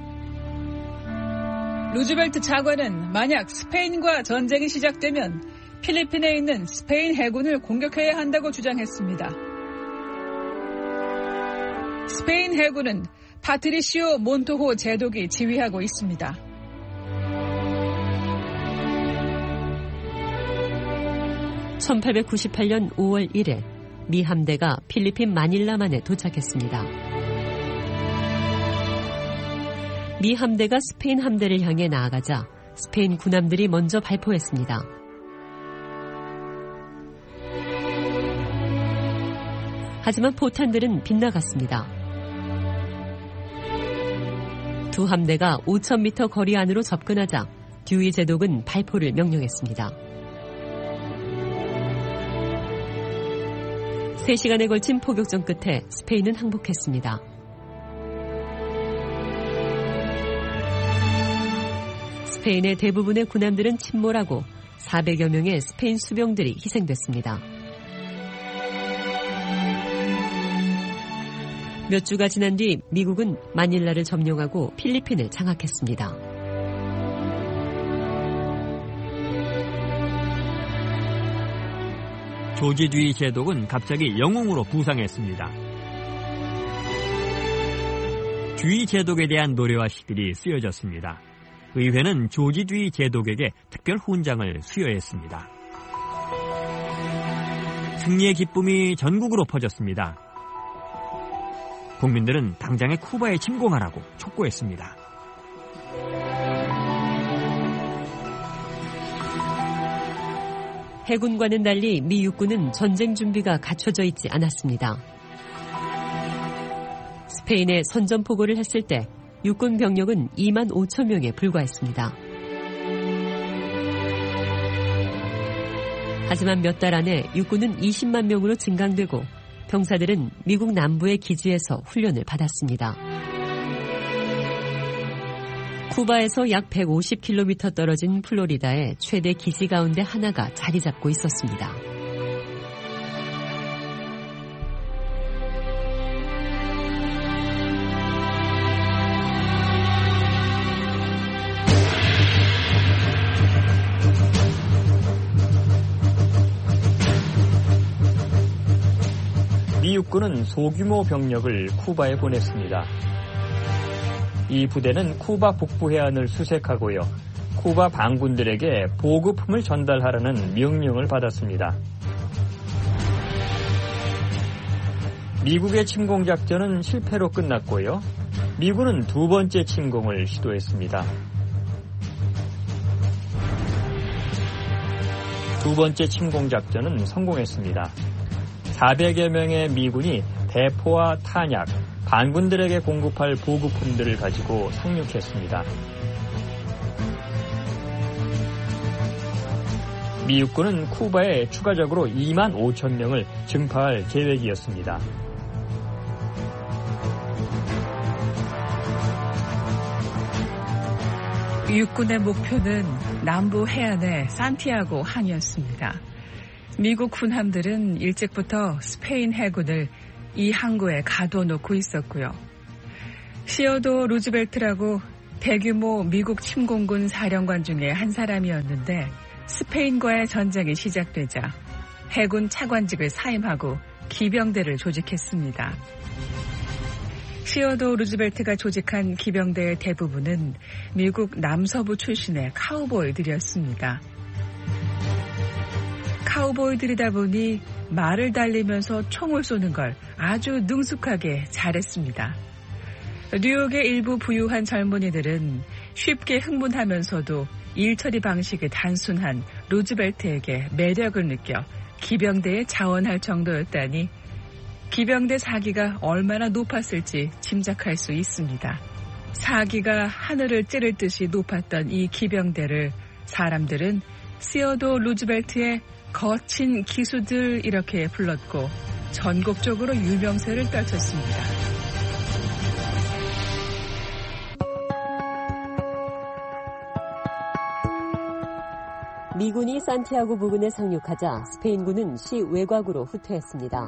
루즈벨트 차관은 만약 스페인과 전쟁이 시작되면 필리핀에 있는 스페인 해군을 공격해야 한다고 주장했습니다. 스페인 해군은 파트리시오 몬토호 제독이 지휘하고 있습니다. (1898년 5월 1일) 미 함대가 필리핀 마닐라만에 도착했습니다. 미 함대가 스페인 함대를 향해 나아가자 스페인 군함들이 먼저 발포했습니다. 하지만 포탄들은 빗나갔습니다. 두 함대가 5,000m 거리 안으로 접근하자 듀이 제독은 발포를 명령했습니다. 3시간에 걸친 포격전 끝에 스페인은 항복했습니다. 스페인의 대부분의 군함들은 침몰하고 400여 명의 스페인 수병들이 희생됐습니다. 몇 주가 지난 뒤 미국은 마닐라를 점령하고 필리핀을 장악했습니다. 조지 듀이 제독은 갑자기 영웅으로 부상했습니다. 듀이 제독에 대한 노래와 시들이 쓰여졌습니다. 의회는 조지 듀이 제독에게 특별 훈장을 수여했습니다. 승리의 기쁨이 전국으로 퍼졌습니다. 국민들은 당장에 쿠바에 침공하라고 촉구했습니다. 해군과는 달리 미 육군은 전쟁 준비가 갖춰져 있지 않았습니다. 스페인에 선전포고를 했을 때 육군 병력은 2만 5천 명에 불과했습니다. 하지만 몇 달 안에 육군은 20만 명으로 증강되고 병사들은 미국 남부의 기지에서 훈련을 받았습니다. 쿠바에서 약 150km 떨어진 플로리다의 최대 기지 가운데 하나가 자리 잡고 있었습니다. 미 육군은 소규모 병력을 쿠바에 보냈습니다. 이 부대는 쿠바 북부 해안을 수색하고요. 쿠바 반군들에게 보급품을 전달하라는 명령을 받았습니다. 미국의 침공작전은 실패로 끝났고요. 미군은 두 번째 침공을 시도했습니다. 두 번째 침공작전은 성공했습니다. 400여 명의 미군이 대포와 탄약, 반군들에게 공급할 보급품들을 가지고 상륙했습니다. 미 육군은 쿠바에 추가적으로 2만 5천 명을 증파할 계획이었습니다. 육군의 목표는 남부 해안의 산티아고 항이었습니다. 미국 군함들은 일찍부터 스페인 해군을 이 항구에 가둬놓고 있었고요. 시어도 루즈벨트라고 대규모 미국 침공군 사령관 중에 한 사람이었는데 스페인과의 전쟁이 시작되자 해군 차관직을 사임하고 기병대를 조직했습니다. 시어도 루즈벨트가 조직한 기병대의 대부분은 미국 남서부 출신의 카우보이들이었습니다. 카우보이들이다 보니 말을 달리면서 총을 쏘는 걸 아주 능숙하게 잘했습니다. 뉴욕의 일부 부유한 젊은이들은 쉽게 흥분하면서도 일처리 방식이 단순한 루즈벨트에게 매력을 느껴 기병대에 자원할 정도였다니 기병대 사기가 얼마나 높았을지 짐작할 수 있습니다. 사기가 하늘을 찌를 듯이 높았던 이 기병대를 사람들은 시어도 루즈벨트의 거친 기수들 이렇게 불렀고 전국적으로 유명세를 떨쳤습니다. 미군이 산티아고 부근에 상륙하자 스페인군은 시 외곽으로 후퇴했습니다.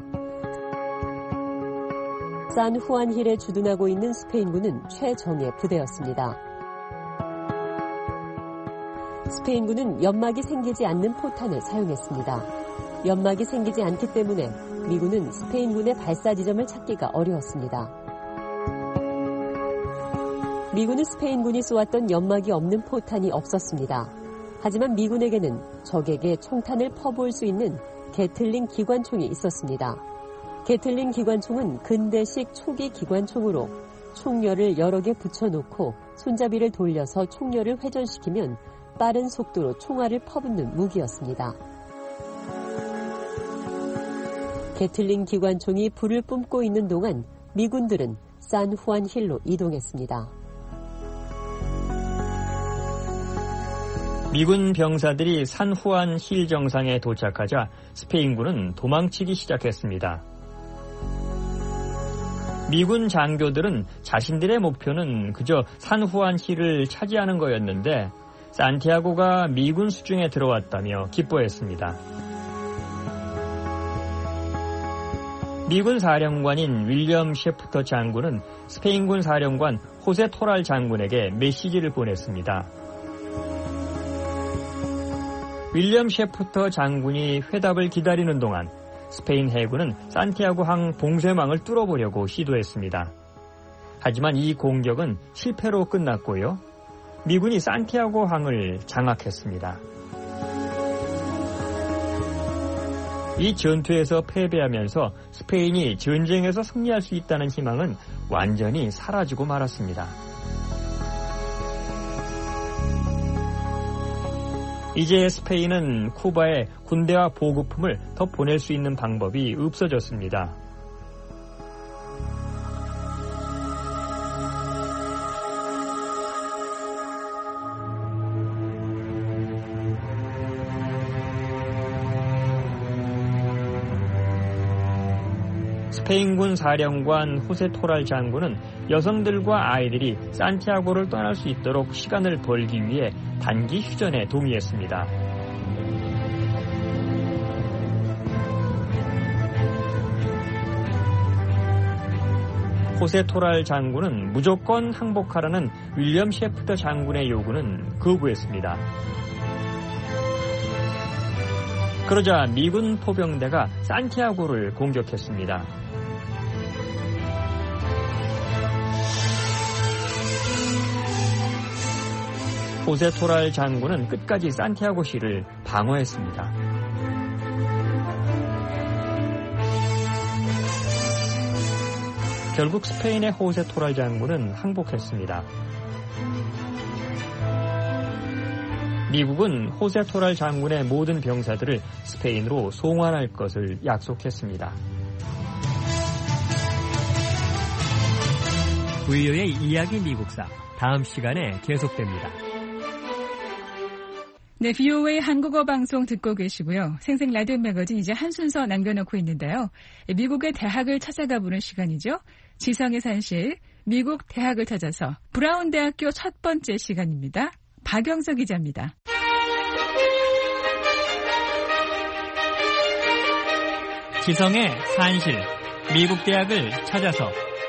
산 후안힐에 주둔하고 있는 스페인군은 최정예 부대였습니다. 스페인군은 연막이 생기지 않는 포탄을 사용했습니다. 연막이 생기지 않기 때문에 미군은 스페인군의 발사 지점을 찾기가 어려웠습니다. 미군은 스페인군이 쏘았던 연막이 없는 포탄이 없었습니다. 하지만 미군에게는 적에게 총탄을 퍼부을 수 있는 게틀링 기관총이 있었습니다. 게틀링 기관총은 근대식 초기 기관총으로 총열을 여러 개 붙여놓고 손잡이를 돌려서 총열을 회전시키면 빠른 속도로 총알을 퍼붓는 무기였습니다. 게틀링 기관총이 불을 뿜고 있는 동안 미군들은 산 후안힐로 이동했습니다. 미군 병사들이 산 후안힐 정상에 도착하자 스페인군은 도망치기 시작했습니다. 미군 장교들은 자신들의 목표는 그저 산 후안힐을 차지하는 거였는데 산티아고가 미군 수중에 들어왔다며 기뻐했습니다. 미군 사령관인 윌리엄 셰프터 장군은 스페인군 사령관 호세 토랄 장군에게 메시지를 보냈습니다. 윌리엄 셰프터 장군이 회답을 기다리는 동안 스페인 해군은 산티아고 항 봉쇄망을 뚫어보려고 시도했습니다. 하지만 이 공격은 실패로 끝났고요. 미군이 산티아고 항을 장악했습니다. 이 전투에서 패배하면서 스페인이 전쟁에서 승리할 수 있다는 희망은 완전히 사라지고 말았습니다. 이제 스페인은 쿠바에 군대와 보급품을 더 보낼 수 있는 방법이 없어졌습니다. 스페인군 사령관 호세 토랄 장군은 여성들과 아이들이 산티아고를 떠날 수 있도록 시간을 벌기 위해 단기 휴전에 동의했습니다. 호세 토랄 장군은 무조건 항복하라는 윌리엄 셰프터 장군의 요구는 거부했습니다. 그러자 미군 포병대가 산티아고를 공격했습니다. 호세 토랄 장군은 끝까지 산티아고시를 방어했습니다. 결국 스페인의 호세 토랄 장군은 항복했습니다. 미국은 호세 토랄 장군의 모든 병사들을 스페인으로 송환할 것을 약속했습니다. VOA의 이야기 미국사 다음 시간에 계속됩니다. 네, VOA 한국어 방송 듣고 계시고요. 생생 라디오 매거진 이제 한 순서 남겨놓고 있는데요. 미국의 대학을 찾아가 보는 시간이죠. 지성의 산실, 미국 대학을 찾아서 브라운 대학교 첫 번째 시간입니다. 박영석 기자입니다. 지성의 산실, 미국 대학을 찾아서.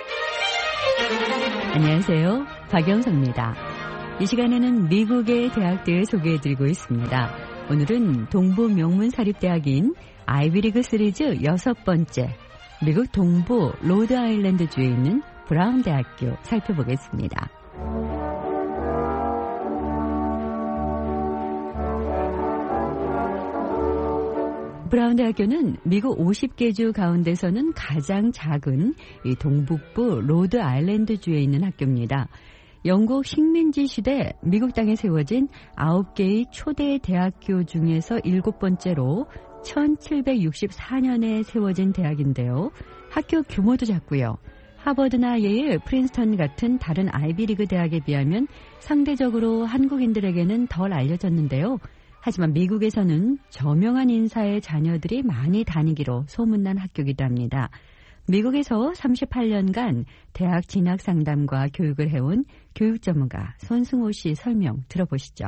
안녕하세요. 박영석입니다. 이 시간에는 미국의 대학들 소개해드리고 있습니다. 오늘은 동부 명문사립대학인 아이비리그 시리즈 6번째, 미국 동부 로드아일랜드주에 있는 브라운 대학교 살펴보겠습니다. 브라운 대학교는 미국 50개 주 가운데서는 가장 작은 이 동북부 로드아일랜드주에 있는 학교입니다. 영국 식민지 시대 미국 땅에 세워진 9개의 초대 대학교 중에서 7번째로 1764년에 세워진 대학인데요. 학교 규모도 작고요. 하버드나 예일, 프린스턴 같은 다른 아이비리그 대학에 비하면 상대적으로 한국인들에게는 덜 알려졌는데요. 하지만 미국에서는 저명한 인사의 자녀들이 많이 다니기로 소문난 학교이기도 합니다. 미국에서 38년간 대학 진학 상담과 교육을 해온 교육 전문가 손승호 씨 설명 들어보시죠.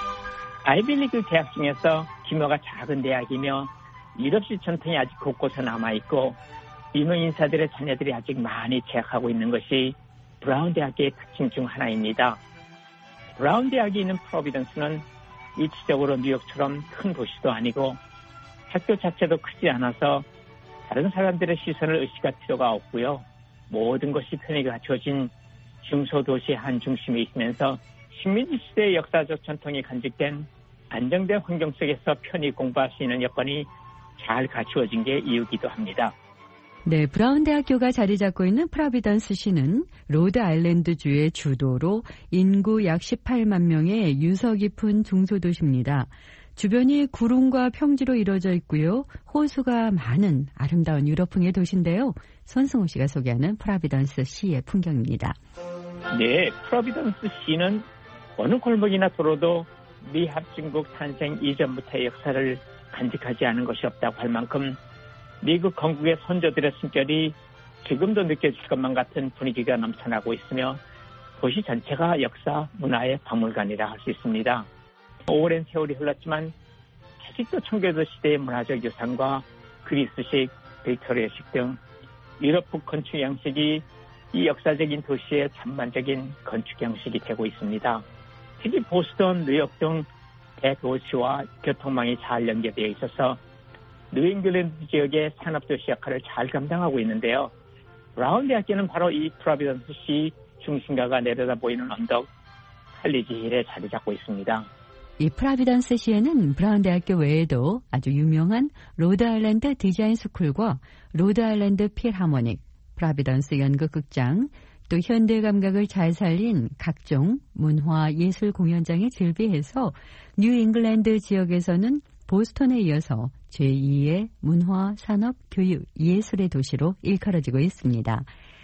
아이비리그 대학 중에서 규모가 작은 대학이며 일 없이 전통이 아직 곳곳에 남아있고 유명 인사들의 자녀들이 아직 많이 재학하고 있는 것이 브라운 대학의 특징 중 하나입니다. 브라운 대학이 있는 프로비던스는 위치적으로 뉴욕처럼 큰 도시도 아니고 학교 자체도 크지 않아서 다른 사람들의 시선을 의식할 필요가 없고요. 모든 것이 편하게 갖춰진 중소도시의 한 중심에 있으면서 식민지 시대의 역사적 전통이 간직된 안정된 환경 속에서 편히 공부할 수 있는 여건이 잘 갖추어진 게 이유기도 합니다. 네, 브라운 대학교가 자리 잡고 있는 프로비던스시는 로드아일랜드주의 주도로 인구 약 18만 명의 유서 깊은 중소도시입니다. 주변이 구름과 평지로 이루어져 있고요. 호수가 많은 아름다운 유럽풍의 도시인데요. 손승호 씨가 소개하는 프로비던스시의 풍경입니다. 네, 프로비던스시는 어느 골목이나 도로도 미 합중국 탄생 이전부터의 역사를 간직하지 않은 것이 없다고 할 만큼 미국 건국의 선조들의 숨결이 지금도 느껴질 것만 같은 분위기가 넘쳐나고 있으며 도시 전체가 역사, 문화의 박물관이라 할 수 있습니다. 오랜 세월이 흘렀지만 아직도 청교도 시대의 문화적 유산과 그리스식, 빅토리아식 등 유럽풍 건축 양식이 이 역사적인 도시의 전반적인 건축 양식이 되고 있습니다. 특히 보스턴, 뉴욕 등 대도시와 교통망이 잘 연계되어 있어서 뉴잉글랜드 지역의 산업도시 역할을 잘 감당하고 있는데요. 브라운 대학교는 바로 이 프로비던스시 중심가가 내려다 보이는 언덕 칼리지 힐에 자리 잡고 있습니다. 이 프로비던스시에는 브라운 대학교 외에도 아주 유명한 로드아일랜드 디자인 스쿨과 로드아일랜드 필하모닉, 프로비던스 연극극장, 또 현대 감각을 잘 살린 각종 문화 예술 공연장에 즐비해서 뉴잉글랜드 지역에서는 보스턴에 이어서 제2의 문화, 산업, 교육, 예술의 도시로 일컬어지고 있습니다.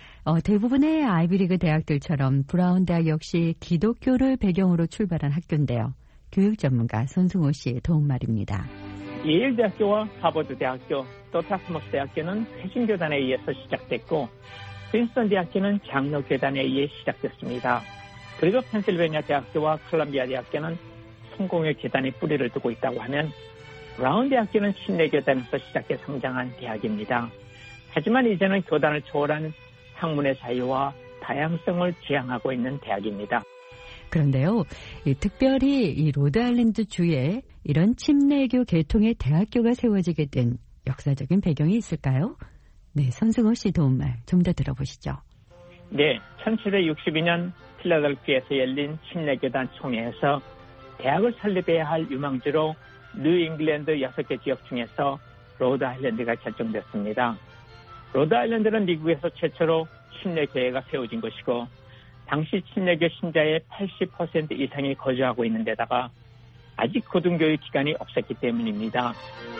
대부분의 아이비리그 대학들처럼 브라운 대학 역시 기독교를 배경으로 출발한 학교인데요. 교육 전문가 손승호 씨의 도움말입니다. 예일 대학교와 하버드 대학교, 또 다트머스 대학교는 회신교단에 의해서 시작됐고 프린스턴 대학교는 장로교단에 의해 시작됐습니다. 그리고 펜실베니아 대학교와 콜롬비아 대학교는 성공의 계단에 뿌리를 두고 있다고 하면 브라운 대학교는 침례교단에서 시작해 성장한 대학입니다. 하지만 이제는 교단을 초월한 학문의 자유와 다양성을 지향하고 있는 대학입니다. 그런데요, 특별히 이 로드아일랜드 주에 이런 침례교 계통의 대학교가 세워지게 된 역사적인 배경이 있을까요? 네, 손승호 씨 도움말 좀 더 들어보시죠. 네, 1762년 필라델피아에서 열린 침례교단 총회에서 대학을 설립해야 할 유망주로 뉴잉글랜드 6개 지역 중에서 로드아일랜드가 결정됐습니다. 로드아일랜드는 미국에서 최초로 침례교회가 세워진 것이고 당시 침례교 신자의 80% 이상이 거주하고 있는 데다가 아직 고등교육 기관이 없었기 때문입니다.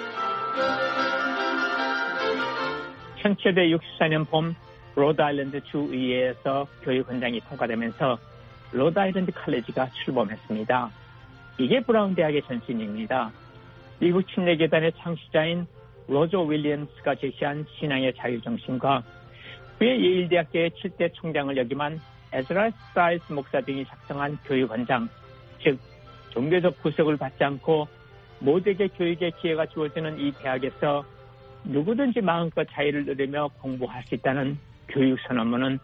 1764년 봄 로드아일랜드 주의회에서 교육헌장이 통과되면서 로드아일랜드 칼리지가 출범했습니다. 이게 브라운 대학의 전신입니다. 미국 침례교단의 창시자인 로저 윌리엄스가 제시한 신앙의 자유정신과 그의 예일대학교의 7대 총장을 역임한 에즈라 스타일스 목사 등이 작성한 교육헌장, 즉 종교적 구속을 받지 않고 모두에게 교육의 기회가 주어지는 이 대학에서 누구든지 마음껏 자유를 누리며 공부할 수 있다는 교육선언문은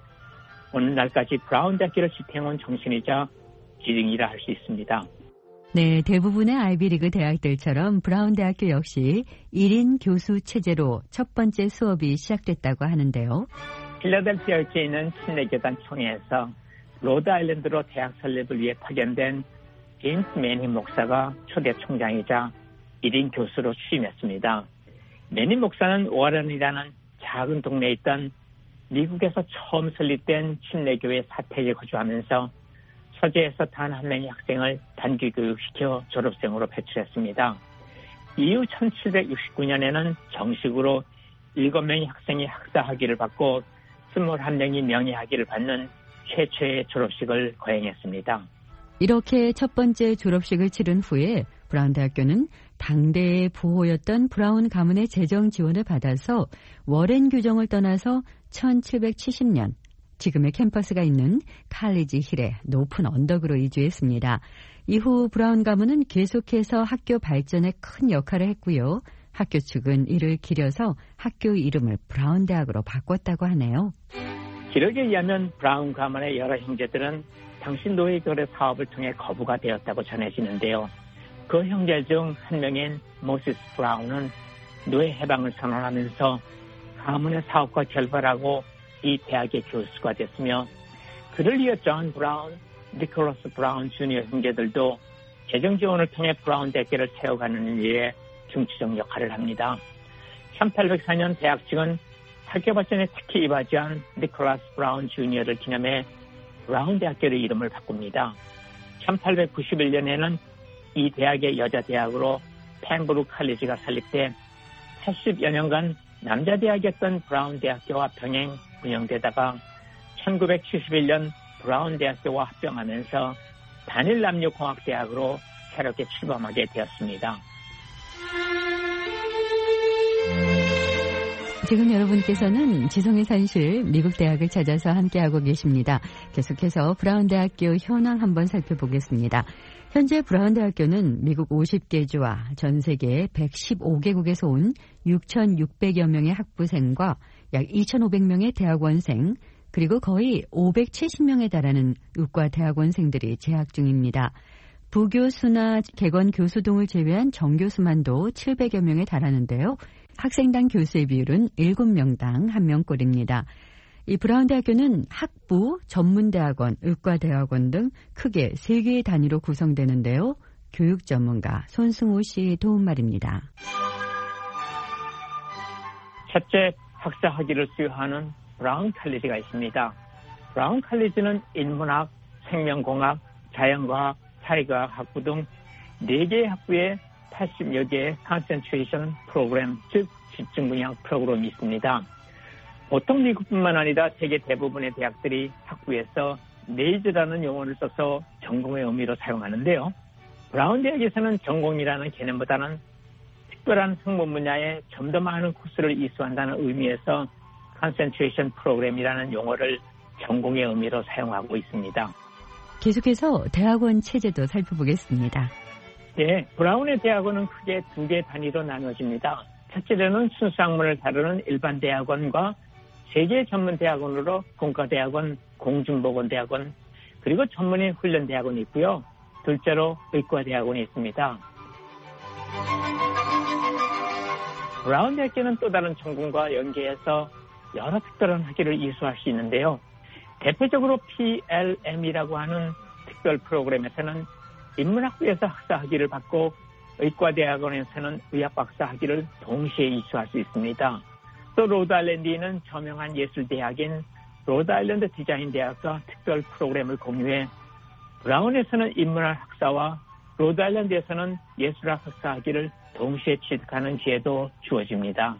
오늘날까지 브라운 대학교를 지탱해온 정신이자 기능이라 할 수 있습니다. 네, 대부분의 아이비리그 대학들처럼 브라운 대학교 역시 1인 교수 체제로 첫 번째 수업이 시작됐다고 하는데요. 필라델피아에 있는 침례교단 총회에서 로드아일랜드로 대학 설립을 위해 파견된 제임스 매닌 목사가 초대 총장이자 1인 교수로 취임했습니다. 매닌 목사는 워런이라는 작은 동네에 있던 미국에서 처음 설립된 침례교회 사택에 거주하면서 서재에서 단 한 명의 학생을 단기 교육시켜 졸업생으로 배출했습니다. 이후 1769년에는 정식으로 7명의 학생이 학사학위를 받고 21명이 명예학위를 받는 최초의 졸업식을 거행했습니다. 이렇게 첫 번째 졸업식을 치른 후에 브라운 대학교는 당대의 부호였던 브라운 가문의 재정 지원을 받아서 워렌 규정을 떠나서 1770년 지금의 캠퍼스가 있는 칼리지 힐의 높은 언덕으로 이주했습니다. 이후 브라운 가문은 계속해서 학교 발전에 큰 역할을 했고요. 학교 측은 이를 기려서 학교 이름을 브라운 대학으로 바꿨다고 하네요. 기록에 의하면 브라운 가문의 여러 형제들은 당시 노예 거래 사업을 통해 거부가 되었다고 전해지는데요. 그 형제 중 한 명인 모시스 브라운은 노예 해방을 선언하면서 가문의 사업과 결별하고 이 대학의 교수가 됐으며 그를 이어 존 브라운, 니콜라스 브라운 주니어 형제들도 재정 지원을 통해 브라운 대학교를 세워가는 일에 중추적 역할을 합니다. 1804년 대학 측은 학교 발전에 특히 이바지한 니콜라스 브라운 주니어를 기념해 브라운 대학교의 이름을 바꿉니다. 1891년에는 이 대학의 여자 대학으로 펜브룩 칼리지가 설립돼 80여 년간 남자 대학이었던 브라운 대학교와 병행 운영되다가 1971년 브라운 대학교와 합병하면서 단일 남녀 공학 대학으로 새롭게 출범하게 되었습니다. 지금 여러분께서는 지성의 산실 미국 대학을 찾아서 함께하고 계십니다. 계속해서 브라운 대학교 현황 한번 살펴보겠습니다. 현재 브라운 대학교는 미국 50개 주와 전 세계 115개국에서 온 6,600여 명의 학부생과 약 2,500명의 대학원생 그리고 거의 570명에 달하는 의과 대학원생들이 재학 중입니다. 부교수나 객원 교수 등을 제외한 정교수만도 700여 명에 달하는데요. 학생당 교수의 비율은 7명당 1명꼴입니다. 이 브라운 대학교는 학부, 전문대학원, 의과대학원 등 크게 3개의 단위로 구성되는데요. 교육 전문가 손승호 씨 도움말입니다. 첫째, 학사 학위를 수여하는 브라운 칼리지가 있습니다. 브라운 칼리지는 인문학, 생명공학, 자연과학, 사회과학 학부 등 4개의 학부에 80여 개의 컨센트레이션 프로그램, 즉 집중 분야 프로그램이 있습니다. 보통 미국뿐만 아니라 세계 대부분의 대학들이 학부에서 메이저라는 용어를 써서 전공의 의미로 사용하는데요. 브라운 대학에서는 전공이라는 개념보다는 특별한 학문 분야에 좀 더 많은 코스를 이수한다는 의미에서 컨센트레이션 프로그램이라는 용어를 전공의 의미로 사용하고 있습니다. 계속해서 대학원 체제도 살펴보겠습니다. 예, 브라운의 대학원은 크게 두 개 단위로 나눠집니다. 첫째로는 순수 학문을 다루는 일반 대학원과 세계 전문 대학원으로 공과대학원, 공중보건대학원, 그리고 전문의 훈련 대학원이 있고요. 둘째로 의과대학원이 있습니다. 브라운 대학교는 또 다른 전공과 연계해서 여러 특별한 학위를 이수할 수 있는데요. 대표적으로 PLM이라고 하는 특별 프로그램에서는 인문학부에서 학사 학위를 받고 의과대학원에서는 의학박사 학위를 동시에 이수할 수 있습니다. 또 로드아일랜드에 있는 저명한 예술대학인 로드아일랜드 디자인대학과 특별 프로그램을 공유해 브라운에서는 인문학 학사와 로드아일랜드에서는 예술학 학사 학위를 동시에 취득하는 기회도 주어집니다.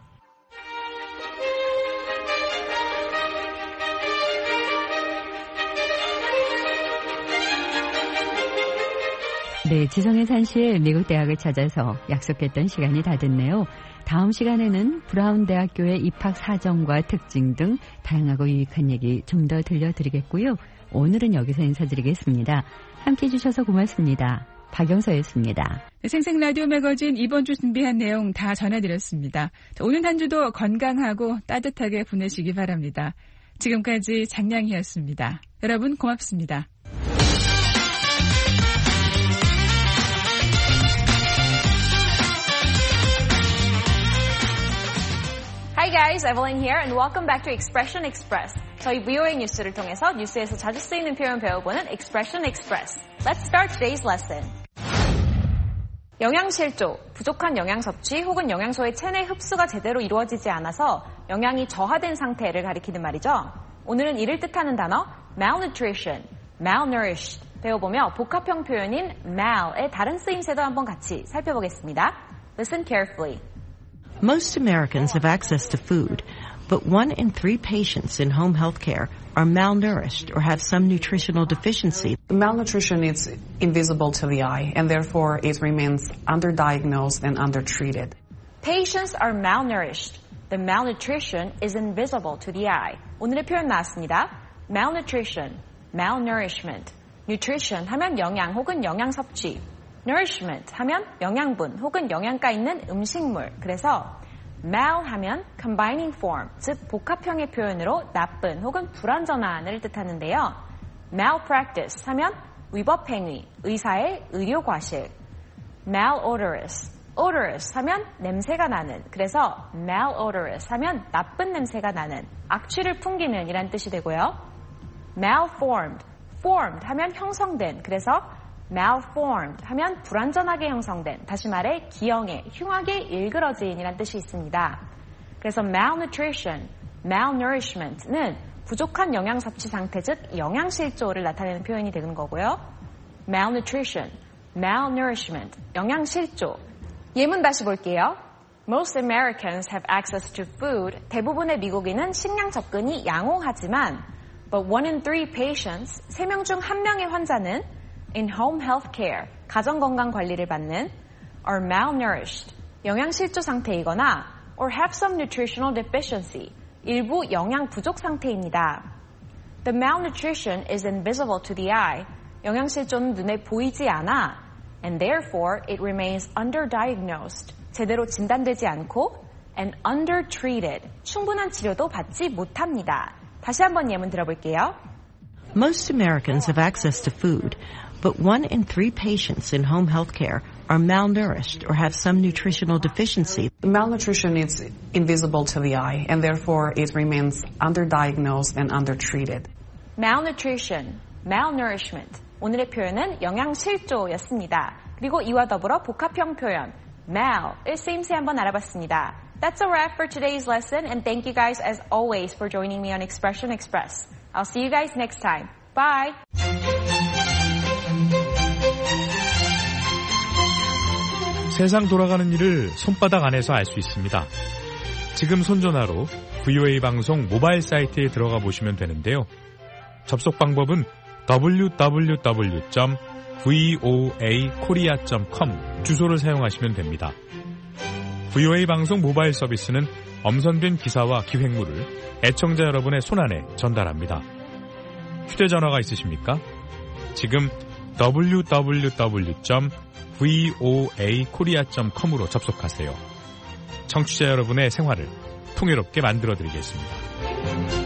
네, 지성의 산시에 미국 대학을 찾아서 약속했던 시간이 다 됐네요. 다음 시간에는 브라운 대학교의 입학 사정과 특징 등 다양하고 유익한 얘기 좀 더 들려드리겠고요. 오늘은 여기서 인사드리겠습니다. 함께해 주셔서 고맙습니다. 박영서였습니다. 생생 라디오 매거진 이번 주 준비한 내용 다 전해드렸습니다. 오늘 한 주도 건강하고 따뜻하게 보내시기 바랍니다. 지금까지 장량희였습니다. 여러분 고맙습니다. Hi guys, Evelyn here and welcome back to Expression Express. 저희 VOA 뉴스를 통해서 뉴스에서 자주 쓰이는 표현 배워보는 Expression Express. Let's start today's lesson. 영양실조, 부족한 영양 섭취 혹은 영양소의 체내 흡수가 제대로 이루어지지 않아서 영양이 저하된 상태를 가리키는 말이죠. 오늘은 이를 뜻하는 단어 malnutrition, malnourished 배워보며 복합형 표현인 mal의 다른 쓰임새도 한번 같이 살펴보겠습니다. Listen carefully. Most Americans have access to food, but 1 in 3 patients in home health care are malnourished or have some nutritional deficiency. Malnutrition is invisible to the eye, and therefore it remains underdiagnosed and undertreated. Patients are malnourished. The malnutrition is invisible to the eye. 오늘의 표현 나왔습니다. Malnutrition, malnourishment. Nutrition 하면 영양 혹은 영양 섭취. Nourishment 하면 영양분 혹은 영양가 있는 음식물. 그래서 mal 하면 combining form, 즉 복합형의 표현으로 나쁜 혹은 불완전한을 뜻하는데요. malpractice 하면 위법행위, 의사의 의료과실. malodorous, odorous 하면 냄새가 나는, 그래서 malodorous 하면 나쁜 냄새가 나는, 악취를 풍기는 이란 뜻이 되고요. malformed, formed 하면 형성된, 그래서 malformed 하면 불완전하게 형성된, 다시 말해 기형에, 흉하게 일그러진 이란 뜻이 있습니다. 그래서 malnutrition, malnourishment는 부족한 영양 섭취 상태, 즉 영양실조를 나타내는 표현이 되는 거고요. malnutrition, malnourishment, 영양실조. 예문 다시 볼게요. Most Americans have access to food. 대부분의 미국인은 식량 접근이 양호하지만 but 1 in 3 patients, 3명 중 1명의 환자는 in home health care, 가정건강관리를 받는 are malnourished, 영양실조 상태이거나 or have some nutritional deficiency, 일부 영양 부족 상태입니다. The malnutrition is invisible to the eye, 영양실조는 눈에 보이지 않아 and therefore it remains underdiagnosed, 제대로 진단되지 않고 and undertreated, 충분한 치료도 받지 못합니다. 다시 한번 예문 들어볼게요. Most Americans have access to food, but 1 in 3 patients in home health care are malnourished or have some nutritional deficiency. Malnutrition is invisible to the eye, and therefore it remains underdiagnosed and undertreated. Malnutrition, malnourishment. 오늘의 표현은 영양실조였습니다. 그리고 이와 더불어 복합형 표현 mal의 쓰임새 한번 알아봤습니다. That's a wrap for today's lesson, and thank you guys as always for joining me on Expression Express. I'll see you guys next time. Bye! 세상 돌아가는 일을 손바닥 안에서 알 수 있습니다. 지금 손전화로 VOA 방송 모바일 사이트에 들어가 보시면 되는데요. 접속 방법은 www.voakorea.com 주소를 사용하시면 됩니다. VOA 방송 모바일 서비스는 엄선된 기사와 기획물을 애청자 여러분의 손안에 전달합니다. 휴대전화가 있으십니까? 지금 www.voakorea.com으로 접속하세요. 청취자 여러분의 생활을 풍요롭게 만들어드리겠습니다.